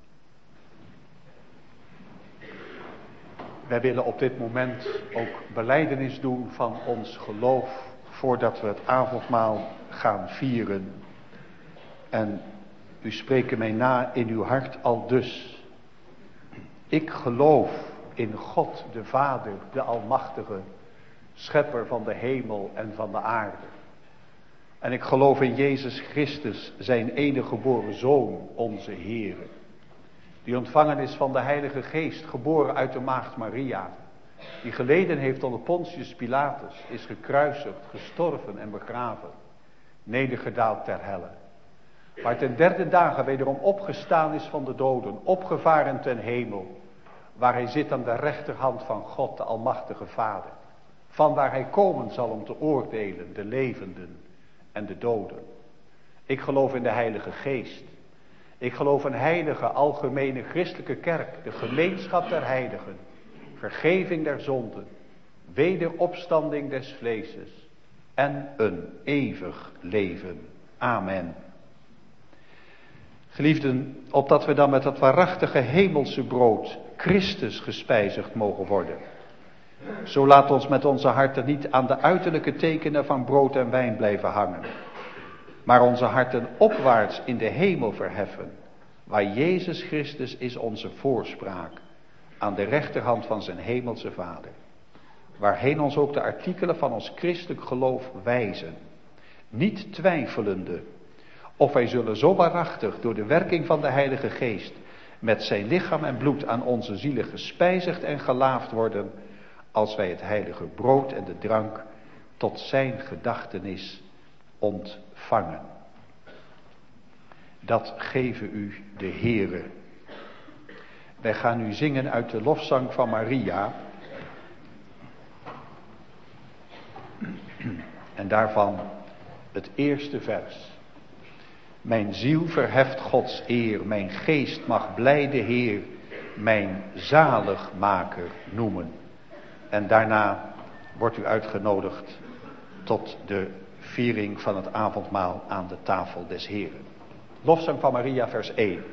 Wij willen op dit moment ook belijdenis doen van ons geloof voordat we het avondmaal gaan vieren. En u spreekt mij na in uw hart aldus. Ik geloof in God de Vader, de Almachtige, schepper van de hemel en van de aarde. En ik geloof in Jezus Christus, zijn enige geboren Zoon, onze Heere, die ontvangen is van de Heilige Geest, geboren uit de maagd Maria, die geleden heeft onder Pontius Pilatus, is gekruisigd, gestorven en begraven, nedergedaald ter helle, maar ten derde dagen wederom opgestaan is van de doden, opgevaren ten hemel, waar hij zit aan de rechterhand van God, de Almachtige Vader, vanwaar hij komen zal om te oordelen de levenden en de doden. Ik geloof in de Heilige Geest. Ik geloof een heilige, algemene christelijke kerk, de gemeenschap der heiligen, vergeving der zonden, wederopstanding des vleeses en een eeuwig leven. Amen. Geliefden, opdat we dan met dat waarachtige hemelse brood Christus gespijzigd mogen worden. Zo laat ons met onze harten niet aan de uiterlijke tekenen van brood en wijn blijven hangen, maar onze harten opwaarts in de hemel verheffen, waar Jezus Christus is onze voorspraak, aan de rechterhand van zijn hemelse Vader, waarheen ons ook de artikelen van ons christelijk geloof wijzen, niet twijfelende of wij zullen zo waarachtig door de werking van de Heilige Geest met zijn lichaam en bloed aan onze zielen gespijzigd en gelaafd worden, als wij het heilige brood en de drank tot zijn gedachtenis ontvangen. Dat geven u de Heere. Wij gaan nu zingen uit de lofzang van Maria. En daarvan het eerste vers. Mijn ziel verheft Gods eer, mijn geest mag blijde Heer mijn zaligmaker noemen. En daarna wordt u uitgenodigd tot de viering van het avondmaal aan de tafel des Heren. Lofzang van Maria, vers 1.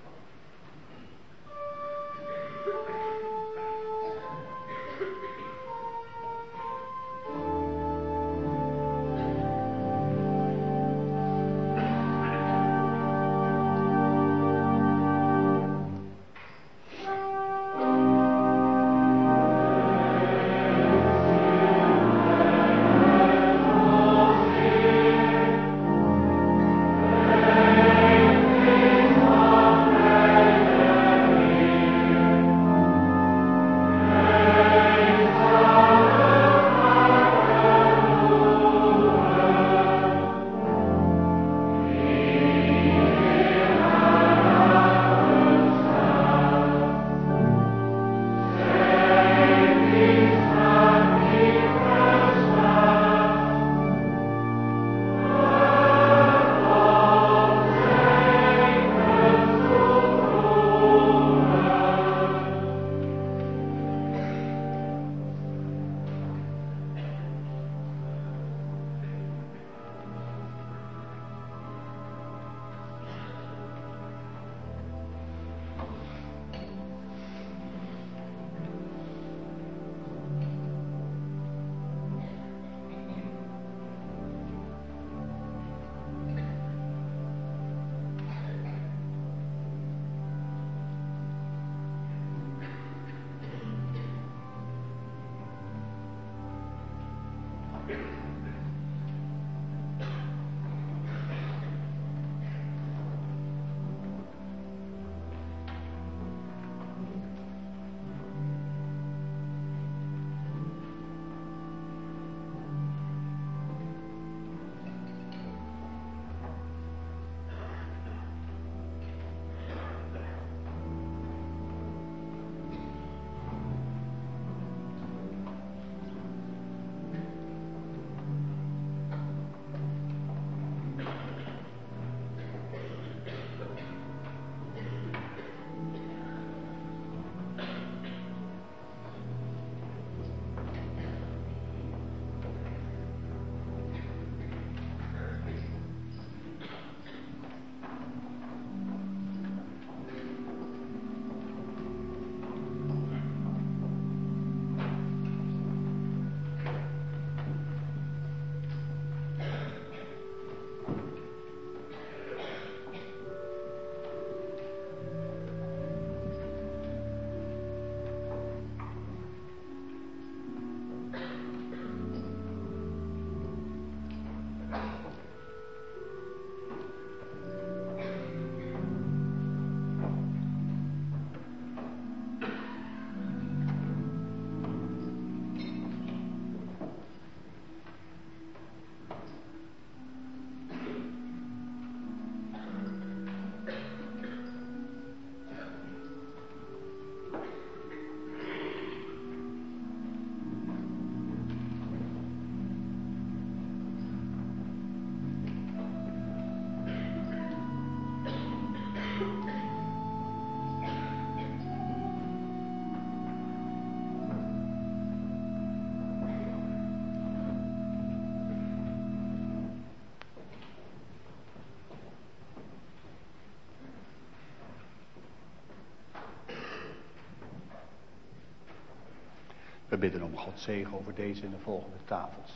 We bidden om Gods zegen over deze en de volgende tafels.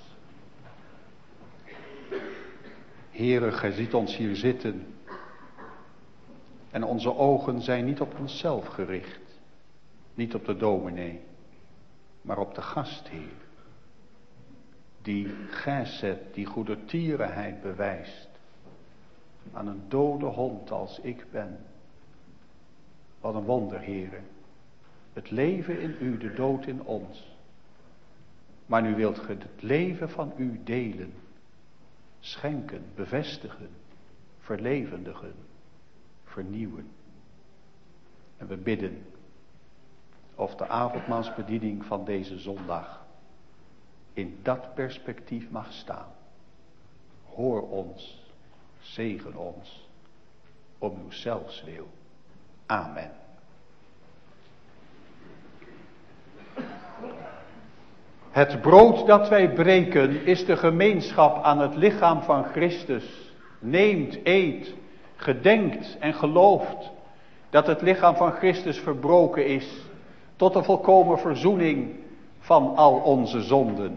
Heere, gij ziet ons hier zitten. En onze ogen zijn niet op onszelf gericht. Niet op de dominee. Maar op de gastheer. Die gesed, die goedertierenheid bewijst. Aan een dode hond als ik ben. Wat een wonder, Heere. Het leven in u, de dood in ons. Maar nu wilt ge het leven van u delen. Schenken, bevestigen, verlevendigen, vernieuwen. En we bidden of de avondmaalsbediening van deze zondag in dat perspectief mag staan. Hoor ons, zegen ons, om uw zelfs wil. Amen. Het brood dat wij breken is de gemeenschap aan het lichaam van Christus. Neemt, eet, gedenkt en gelooft dat het lichaam van Christus verbroken is tot de volkomen verzoening van al onze zonden.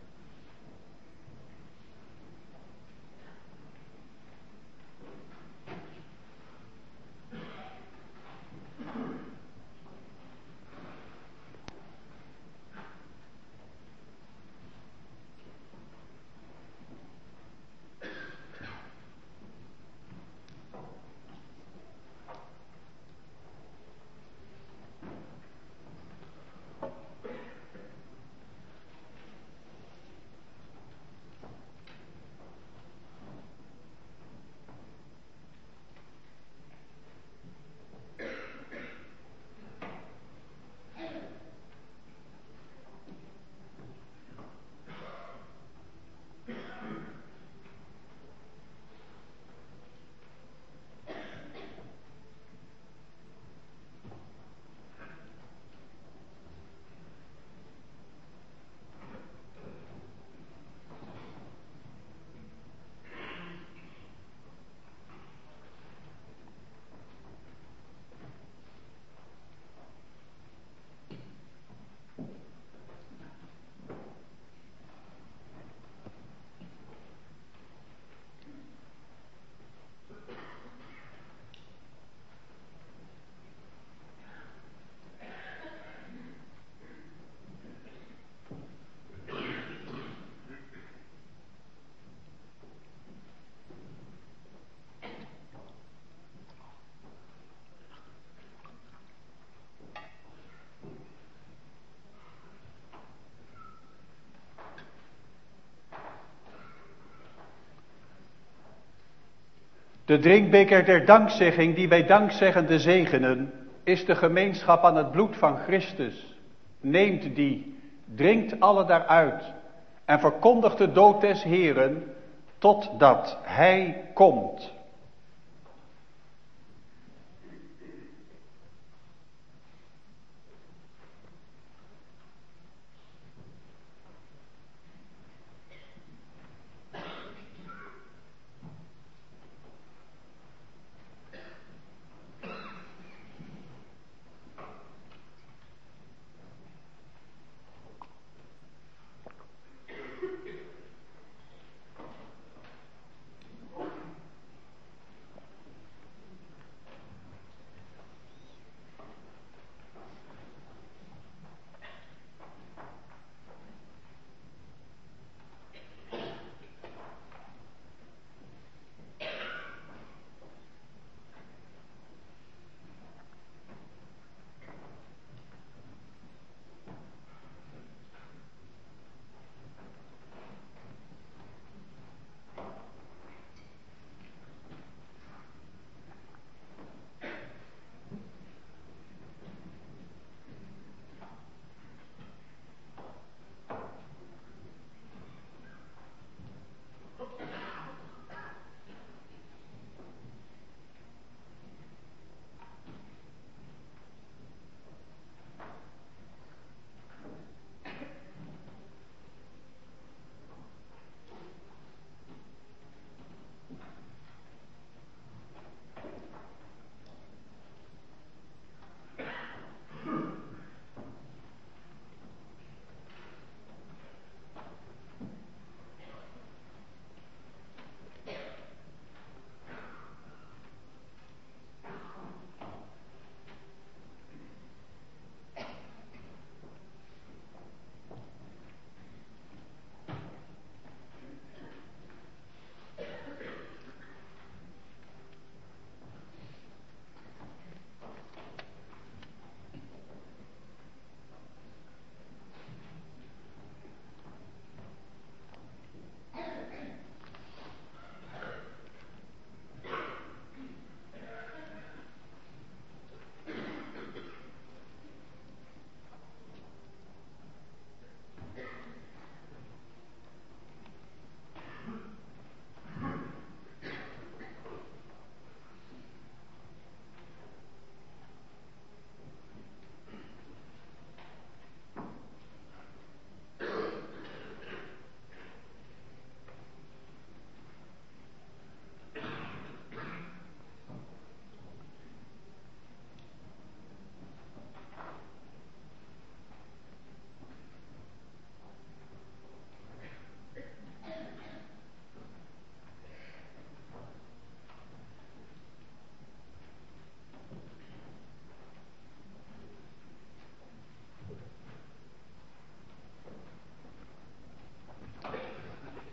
De drinkbeker der dankzegging die wij dankzeggende zegenen, is de gemeenschap aan het bloed van Christus. Neemt die, drinkt alle daaruit en verkondigt de dood des Heeren totdat Hij komt.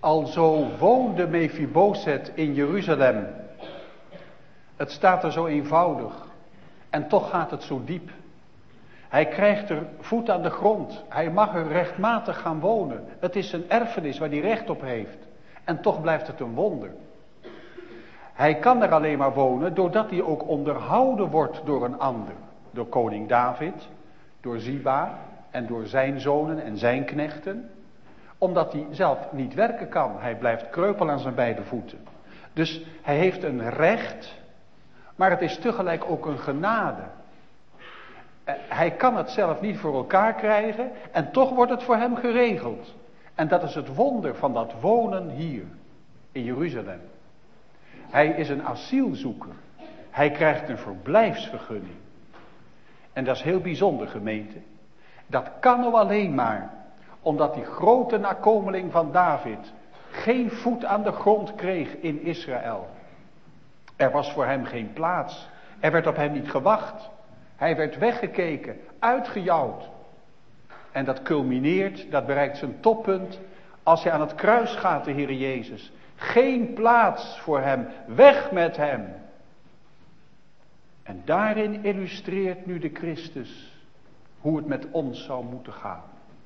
Alzo woonde Mephiboset in Jeruzalem. Het staat er zo eenvoudig. En toch gaat het zo diep. Hij krijgt er voet aan de grond. Hij mag er rechtmatig gaan wonen. Het is een erfenis waar hij recht op heeft. En toch blijft het een wonder. Hij kan er alleen maar wonen doordat hij ook onderhouden wordt door een ander. Door koning David, door Ziba en door zijn zonen en zijn knechten. Omdat hij zelf niet werken kan. Hij blijft kreupel aan zijn beide voeten. Dus hij heeft een recht, maar het is tegelijk ook een genade. Hij kan het zelf niet voor elkaar krijgen en toch wordt het voor hem geregeld. En dat is het wonder van dat wonen hier in Jeruzalem. Hij is een asielzoeker. Hij krijgt een verblijfsvergunning. En dat is heel bijzonder, gemeente. Dat kan nou alleen maar omdat die grote nakomeling van David geen voet aan de grond kreeg in Israël. Er was voor hem geen plaats. Er werd op hem niet gewacht. Hij werd weggekeken, uitgejouwd. En dat culmineert, dat bereikt zijn toppunt als hij aan het kruis gaat, de Heer Jezus. Geen plaats voor hem, weg met hem. En daarin illustreert nu de Christus hoe het met ons zou moeten gaan.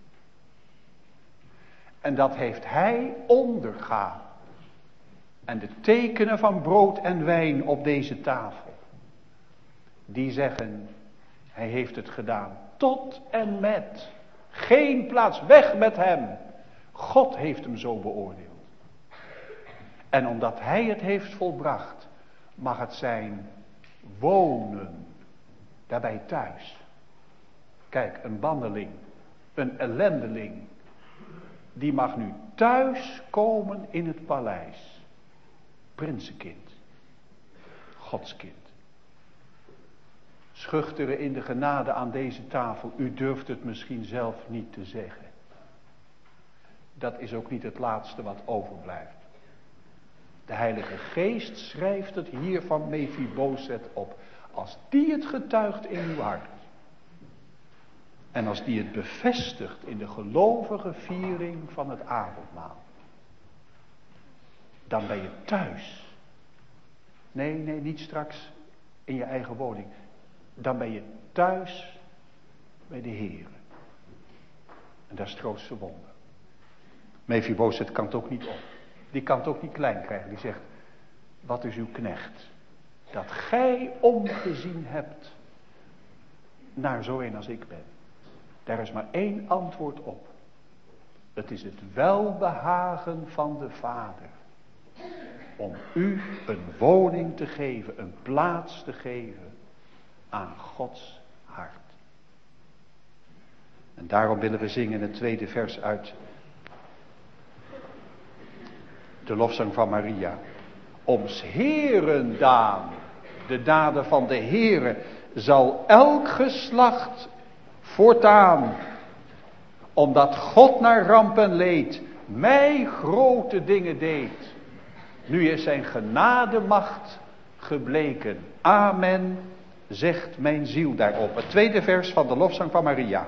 En dat heeft hij ondergaan. En de tekenen van brood en wijn op deze tafel, die zeggen, hij heeft het gedaan. Tot en met. Geen plaats, weg met hem. God heeft hem zo beoordeeld. En omdat hij het heeft volbracht, mag het zijn wonen. Daarbij thuis. Kijk, een banneling, een ellendeling, die mag nu thuis komen in het paleis. Prinsenkind. Godskind. Schuchteren in de genade aan deze tafel. U durft het misschien zelf niet te zeggen. Dat is ook niet het laatste wat overblijft. De Heilige Geest schrijft het hier van Mephiboset op. Als die het getuigt in uw hart. En als die het bevestigt in de gelovige viering van het avondmaal. Dan ben je thuis. Nee, niet straks in je eigen woning. Dan ben je thuis bij de Heer. En dat is het grootste wonder. Mephiboset kan het ook niet op. Die kan het ook niet klein krijgen. Die zegt, wat is uw knecht? Dat gij omgezien hebt naar zo een als ik ben. Daar is maar één antwoord op. Het is het welbehagen van de Vader. Om u een woning te geven, een plaats te geven aan Gods hart. En daarom willen we zingen het tweede vers uit de lofzang van Maria. Oms Heeren daan, de daden van de Heere, zal elk geslacht voortaan, omdat God naar ramp en leed mij grote dingen deed. Nu is zijn genademacht gebleken. Amen, zegt mijn ziel daarop. Het tweede vers van de lofzang van Maria.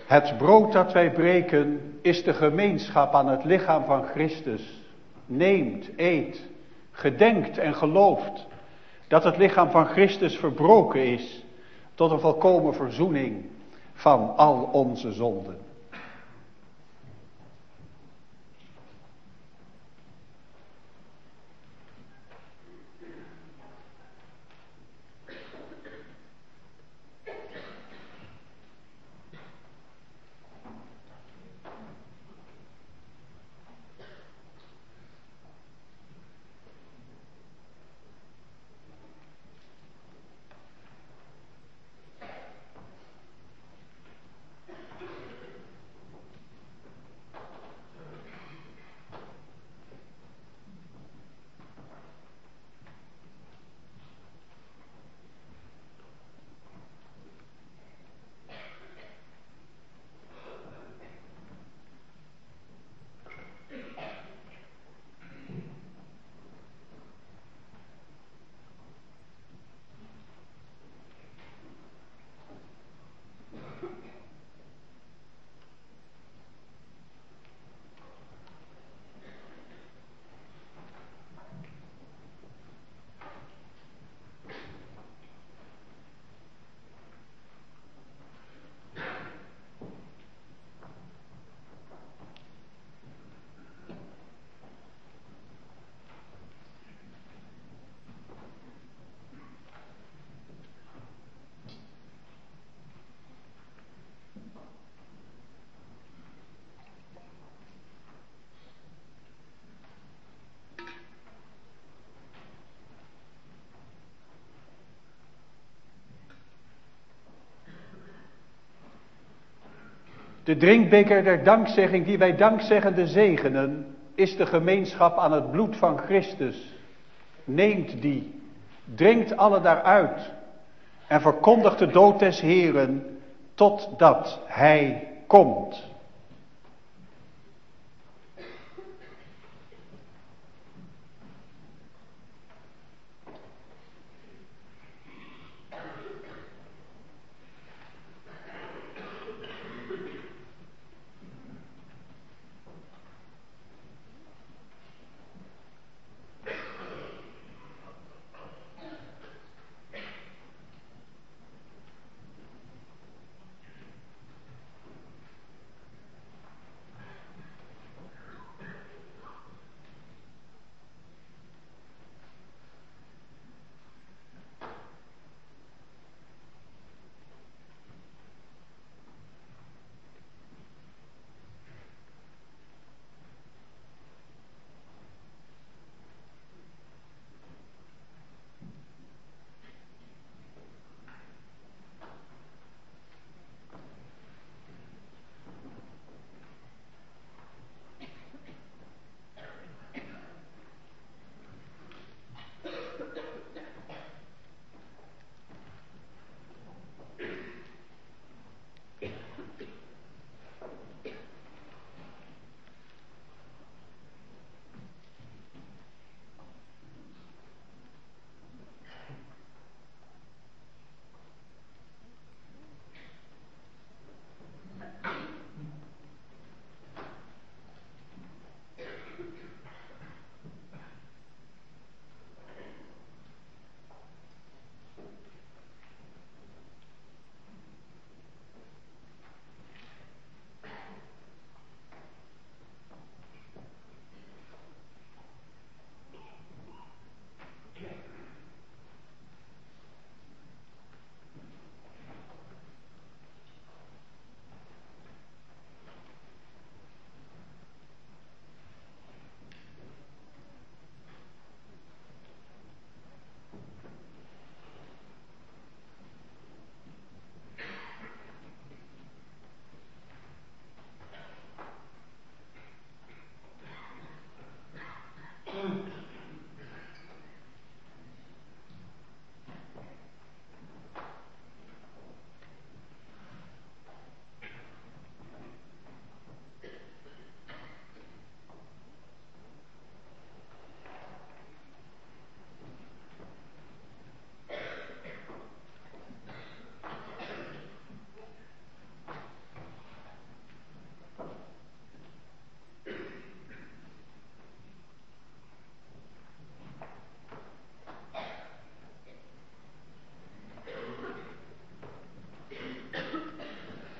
Het brood dat wij breken is de gemeenschap aan het lichaam van Christus. Neemt, eet, gedenkt en gelooft dat het lichaam van Christus verbroken is tot een volkomen verzoening van al onze zonden. De drinkbeker der dankzegging die wij dankzeggende zegenen, is de gemeenschap aan het bloed van Christus. Neemt die, drinkt alle daaruit en verkondigt de dood des Heeren totdat Hij komt.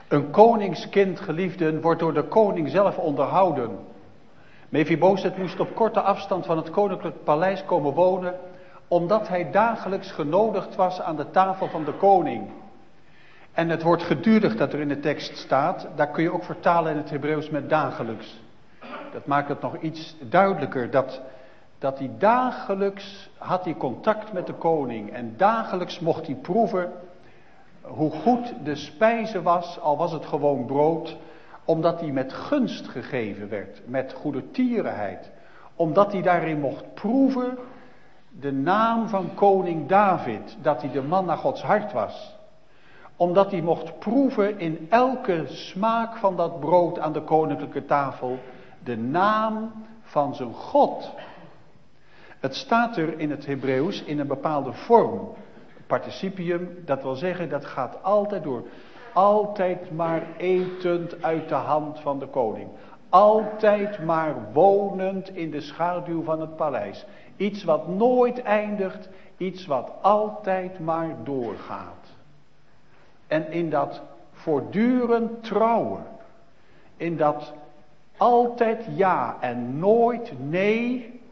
Een koningskind, geliefden, wordt door de koning zelf onderhouden. Mephibozet moest op korte afstand van het koninklijk paleis komen wonen, omdat hij dagelijks genodigd was aan de tafel van de koning. En het woord gedurig dat er in de tekst staat, daar kun je ook vertalen in het Hebreeuws met dagelijks. Dat maakt het nog iets duidelijker, dat hij dagelijks had hij contact met de koning. En dagelijks mocht hij proeven hoe goed de spijze was, al was het gewoon brood, omdat hij met gunst gegeven werd, met goedertierenheid. Omdat hij daarin mocht proeven de naam van koning David, dat hij de man naar Gods hart was. Omdat hij mocht proeven in elke smaak van dat brood aan de koninklijke tafel de naam van zijn God. Het staat er in het Hebreeuws in een bepaalde vorm. Participium, dat wil zeggen, dat gaat altijd door. Altijd maar etend uit de hand van de koning. Altijd maar wonend in de schaduw van het paleis. Iets wat nooit eindigt, iets wat altijd maar doorgaat. En in dat voortdurend trouwen, in dat altijd ja en nooit nee,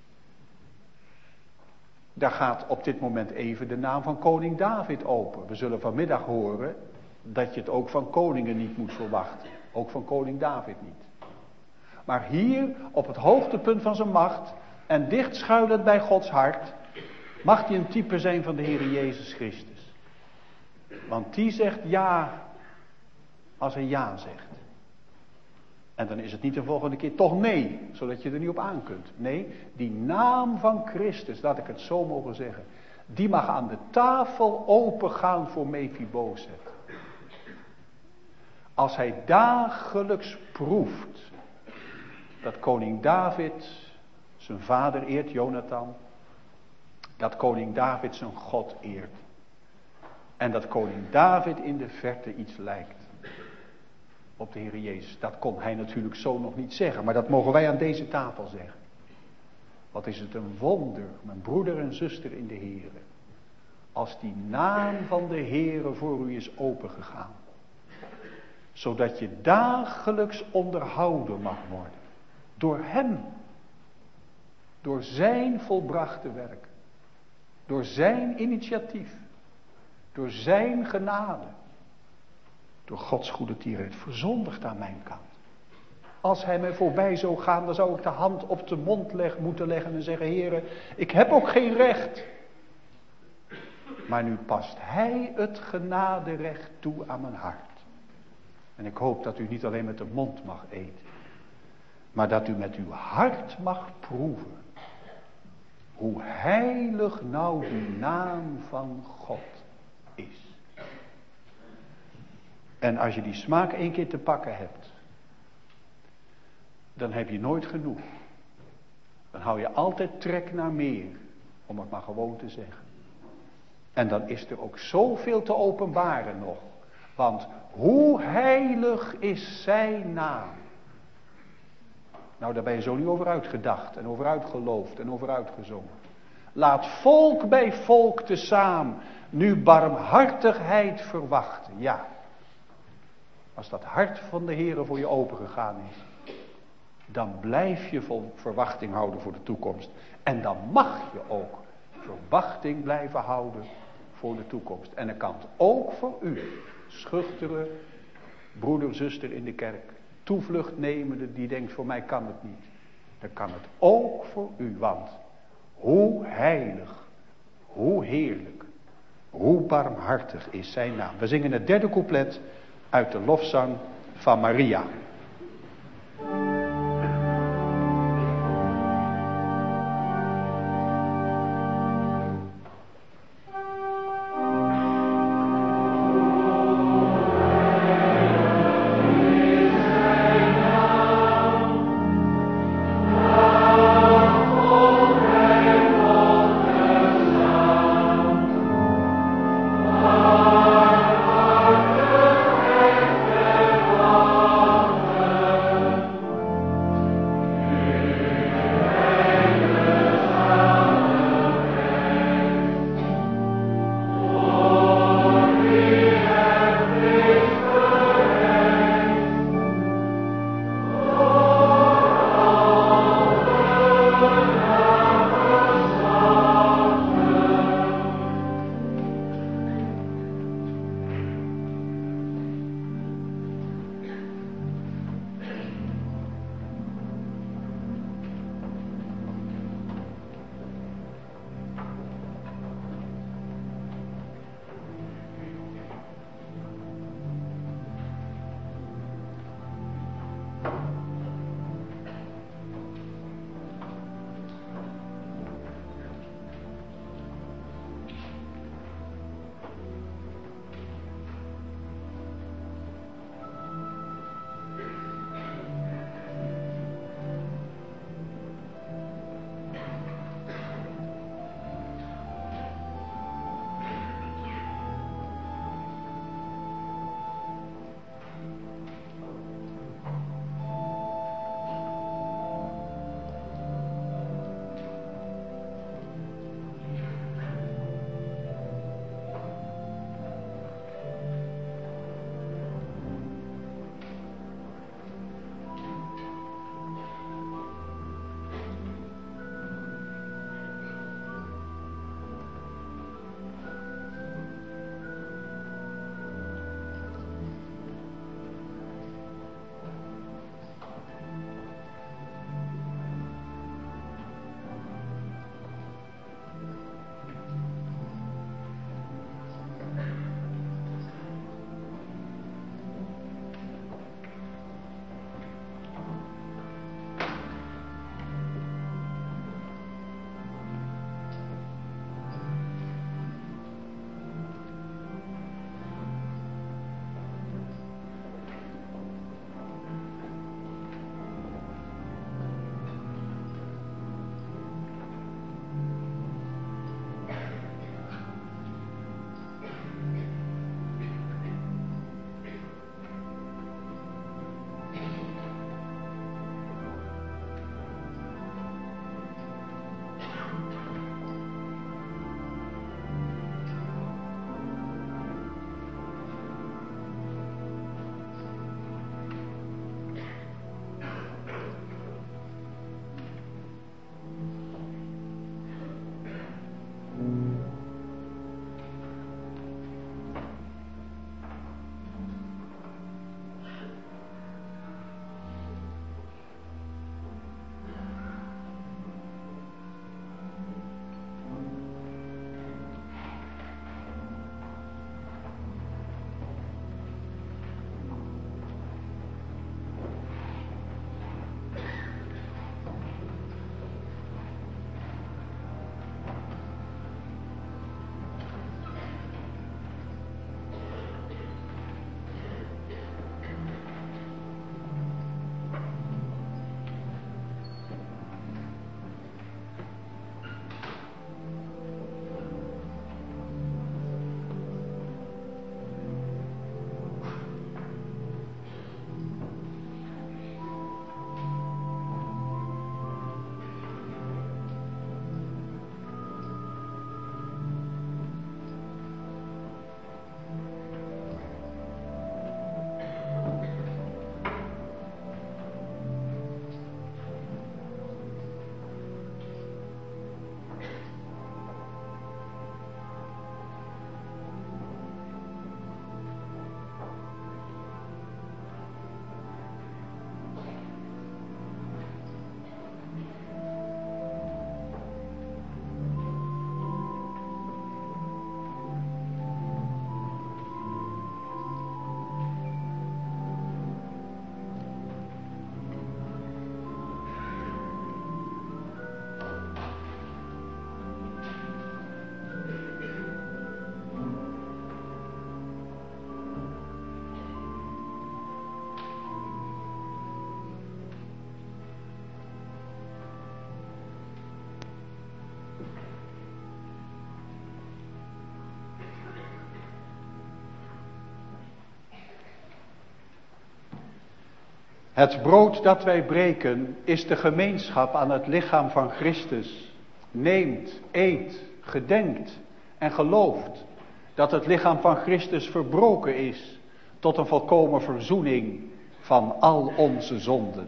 daar gaat op dit moment even de naam van koning David open. We zullen vanmiddag horen dat je het ook van koningen niet moet verwachten. Ook van koning David niet. Maar hier, op het hoogtepunt van zijn macht en dichtschuilend bij Gods hart, mag hij een type zijn van de Heer Jezus Christus. Want die zegt ja als hij ja zegt. En dan is het niet de volgende keer toch nee, zodat je er niet op aan kunt. Nee, die naam van Christus, laat ik het zo mogen zeggen, die mag aan de tafel opengaan voor Mephibozet. Als hij dagelijks proeft dat koning David zijn vader eert, Jonathan, dat koning David zijn God eert. En dat koning David in de verte iets lijkt op de Heer Jezus. Dat kon hij natuurlijk zo nog niet zeggen, maar dat mogen wij aan deze tafel zeggen. Wat is het een wonder, mijn broeder en zuster in de Heer, als die naam van de Heer voor u is opengegaan. Zodat je dagelijks onderhouden mag worden. Door hem. Door zijn volbrachte werk. Door zijn initiatief. Door zijn genade. Door Gods goedertierenheid. Verzondigd aan mijn kant. Als hij mij voorbij zou gaan, dan zou ik de hand op de mond moeten leggen en zeggen: Heere, ik heb ook geen recht. Maar nu past hij het genaderecht toe aan mijn hart. En ik hoop dat u niet alleen met de mond mag eten, maar dat u met uw hart mag proeven hoe heilig nou die naam van God is. En als je die smaak 1 keer te pakken hebt, dan heb je nooit genoeg. Dan hou je altijd trek naar meer, om het maar gewoon te zeggen. En dan is er ook zoveel te openbaren nog. Want hoe heilig is zijn naam. Nou, daar ben je zo niet over uitgedacht en over uitgeloofd en over uitgezongen. Laat volk bij volk tezamen nu barmhartigheid verwachten. Ja. Als dat hart van de Heere voor je opengegaan is, dan blijf je vol verwachting houden voor de toekomst. En dan mag je ook verwachting blijven houden voor de toekomst. En dat kan het ook voor u, schuchtere broeder, zuster in de kerk, toevlucht nemende die denkt: voor mij kan het niet. Dan kan het ook voor u, want hoe heilig, hoe heerlijk, hoe barmhartig is zijn naam. We zingen het 3e couplet uit de lofzang van Maria. Het brood dat wij breken is de gemeenschap aan het lichaam van Christus. Neemt, eet, gedenkt en gelooft dat het lichaam van Christus verbroken is tot een volkomen verzoening van al onze zonden.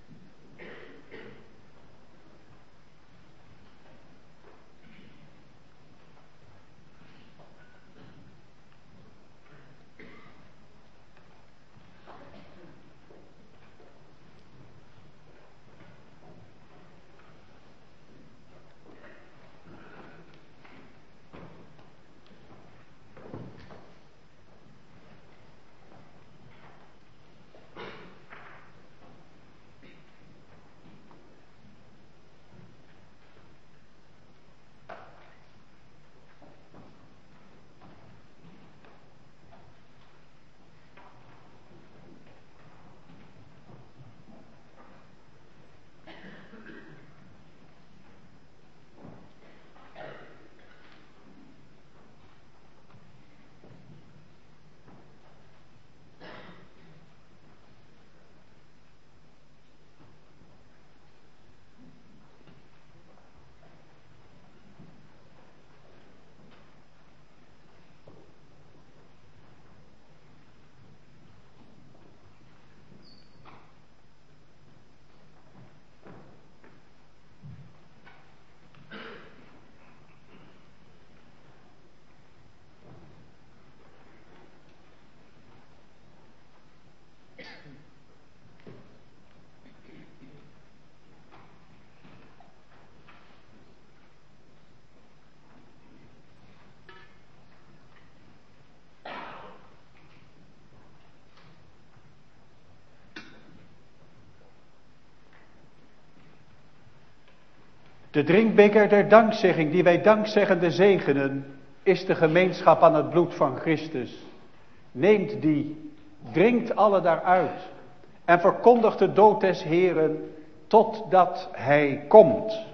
De drinkbeker der dankzegging die wij dankzeggende zegenen, is de gemeenschap aan het bloed van Christus. Neemt die, drinkt alle daaruit en verkondigt de dood des Heeren totdat hij komt.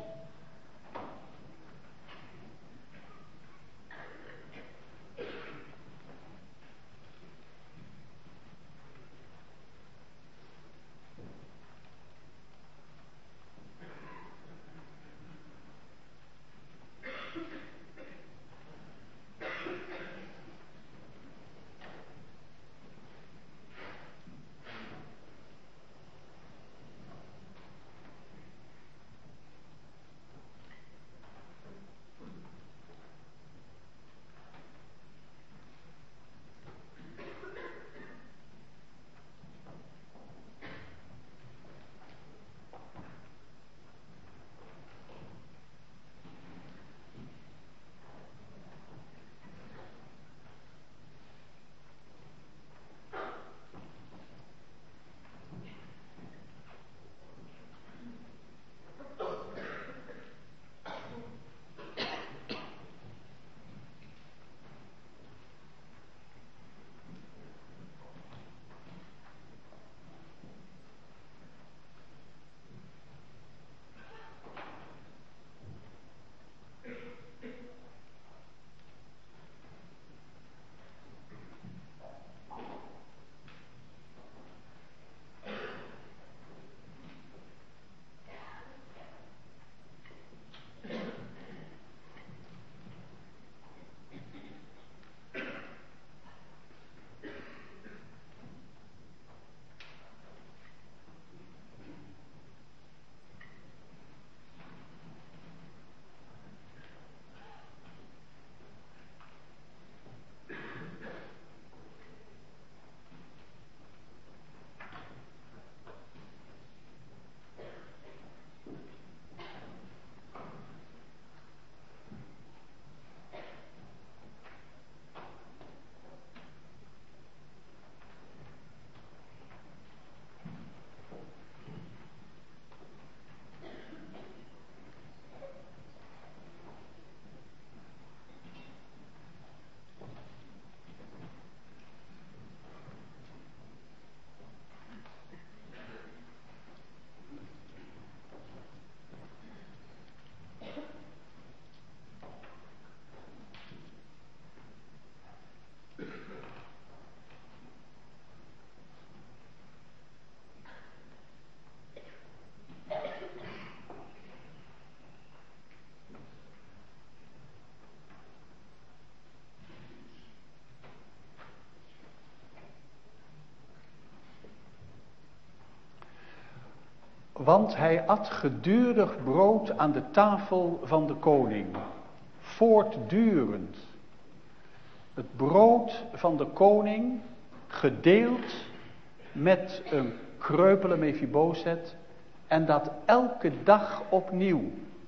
Want hij at gedurig brood aan de tafel van de koning. Voortdurend. Het brood van de koning, gedeeld met een kreupele Mephiboset, en dat elke dag opnieuw.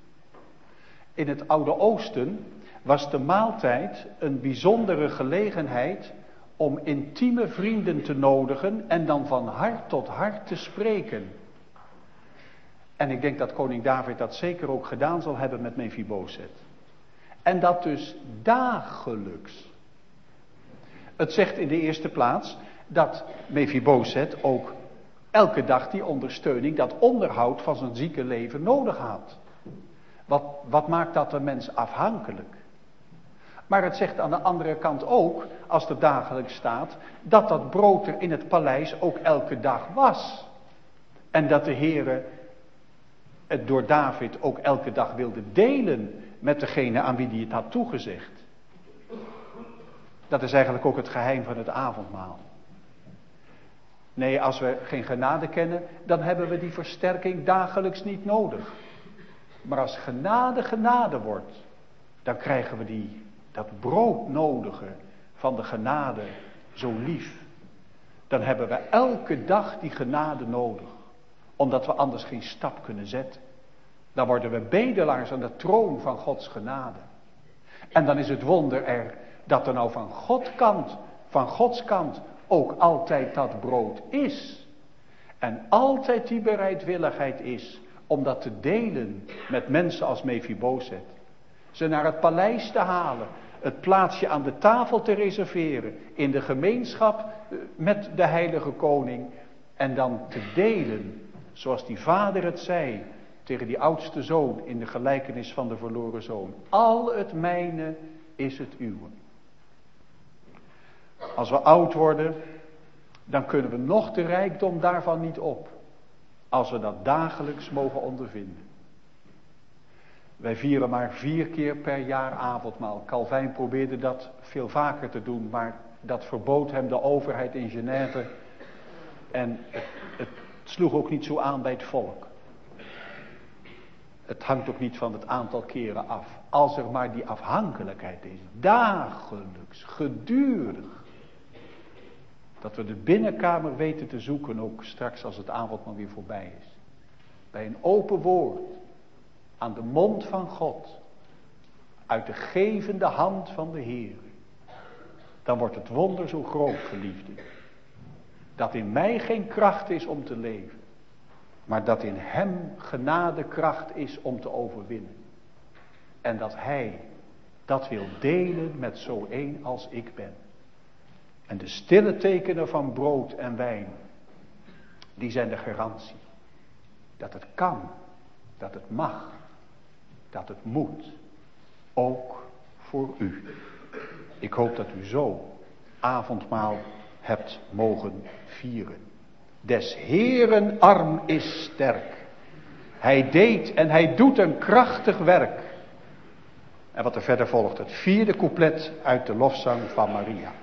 In het Oude Oosten was de maaltijd een bijzondere gelegenheid om intieme vrienden te nodigen en dan van hart tot hart te spreken. En ik denk dat koning David dat zeker ook gedaan zal hebben met Mephiboset. En dat dus dagelijks. Het zegt in de eerste plaats dat Mephiboset ook elke dag die ondersteuning, dat onderhoud van zijn zieke leven nodig had. Wat maakt dat een mens afhankelijk? Maar het zegt aan de andere kant ook, als het dagelijks staat, dat dat brood er in het paleis ook elke dag was. En dat de Heere het door David ook elke dag wilde delen met degene aan wie hij het had toegezegd. Dat is eigenlijk ook het geheim van het avondmaal. Nee, als we geen genade kennen, dan hebben we die versterking dagelijks niet nodig. Maar als genade wordt, dan krijgen we dat broodnodige van de genade zo lief. Dan hebben we elke dag die genade nodig. Omdat we anders geen stap kunnen zetten. Dan worden we bedelaars aan de troon van Gods genade. En dan is het wonder er dat er nou van Gods kant ook altijd dat brood is. En altijd die bereidwilligheid is om dat te delen met mensen als Mephiboset. Ze naar het paleis te halen, het plaatsje aan de tafel te reserveren, in de gemeenschap met de heilige koning en dan te delen, zoals die vader het zei tegen die oudste zoon in de gelijkenis van de verloren zoon. Al het mijne is het uwe. Als we oud worden, dan kunnen we nog de rijkdom daarvan niet op. Als we dat dagelijks mogen ondervinden. Wij vieren maar 4 keer per jaar avondmaal. Calvijn probeerde dat veel vaker te doen, maar dat verbood hem de overheid in Genève. En het sloeg ook niet zo aan bij het volk. Het hangt ook niet van het aantal keren af. Als er maar die afhankelijkheid is, dagelijks, gedurig. Dat we de binnenkamer weten te zoeken, ook straks als het avondmaal weer voorbij is. Bij een open woord, aan de mond van God, uit de gevende hand van de Heer. Dan wordt het wonder zo groot, geliefden. Dat in mij geen kracht is om te leven. Maar dat in hem genadekracht is om te overwinnen. En dat hij dat wil delen met zo een als ik ben. En de stille tekenen van brood en wijn, die zijn de garantie. Dat het kan, dat het mag, dat het moet. Ook voor u. Ik hoop dat u zo avondmaal hebt mogen vieren. Des Heeren arm is sterk. Hij deed en hij doet een krachtig werk. En wat er verder volgt, het 4e couplet uit de lofzang van Maria.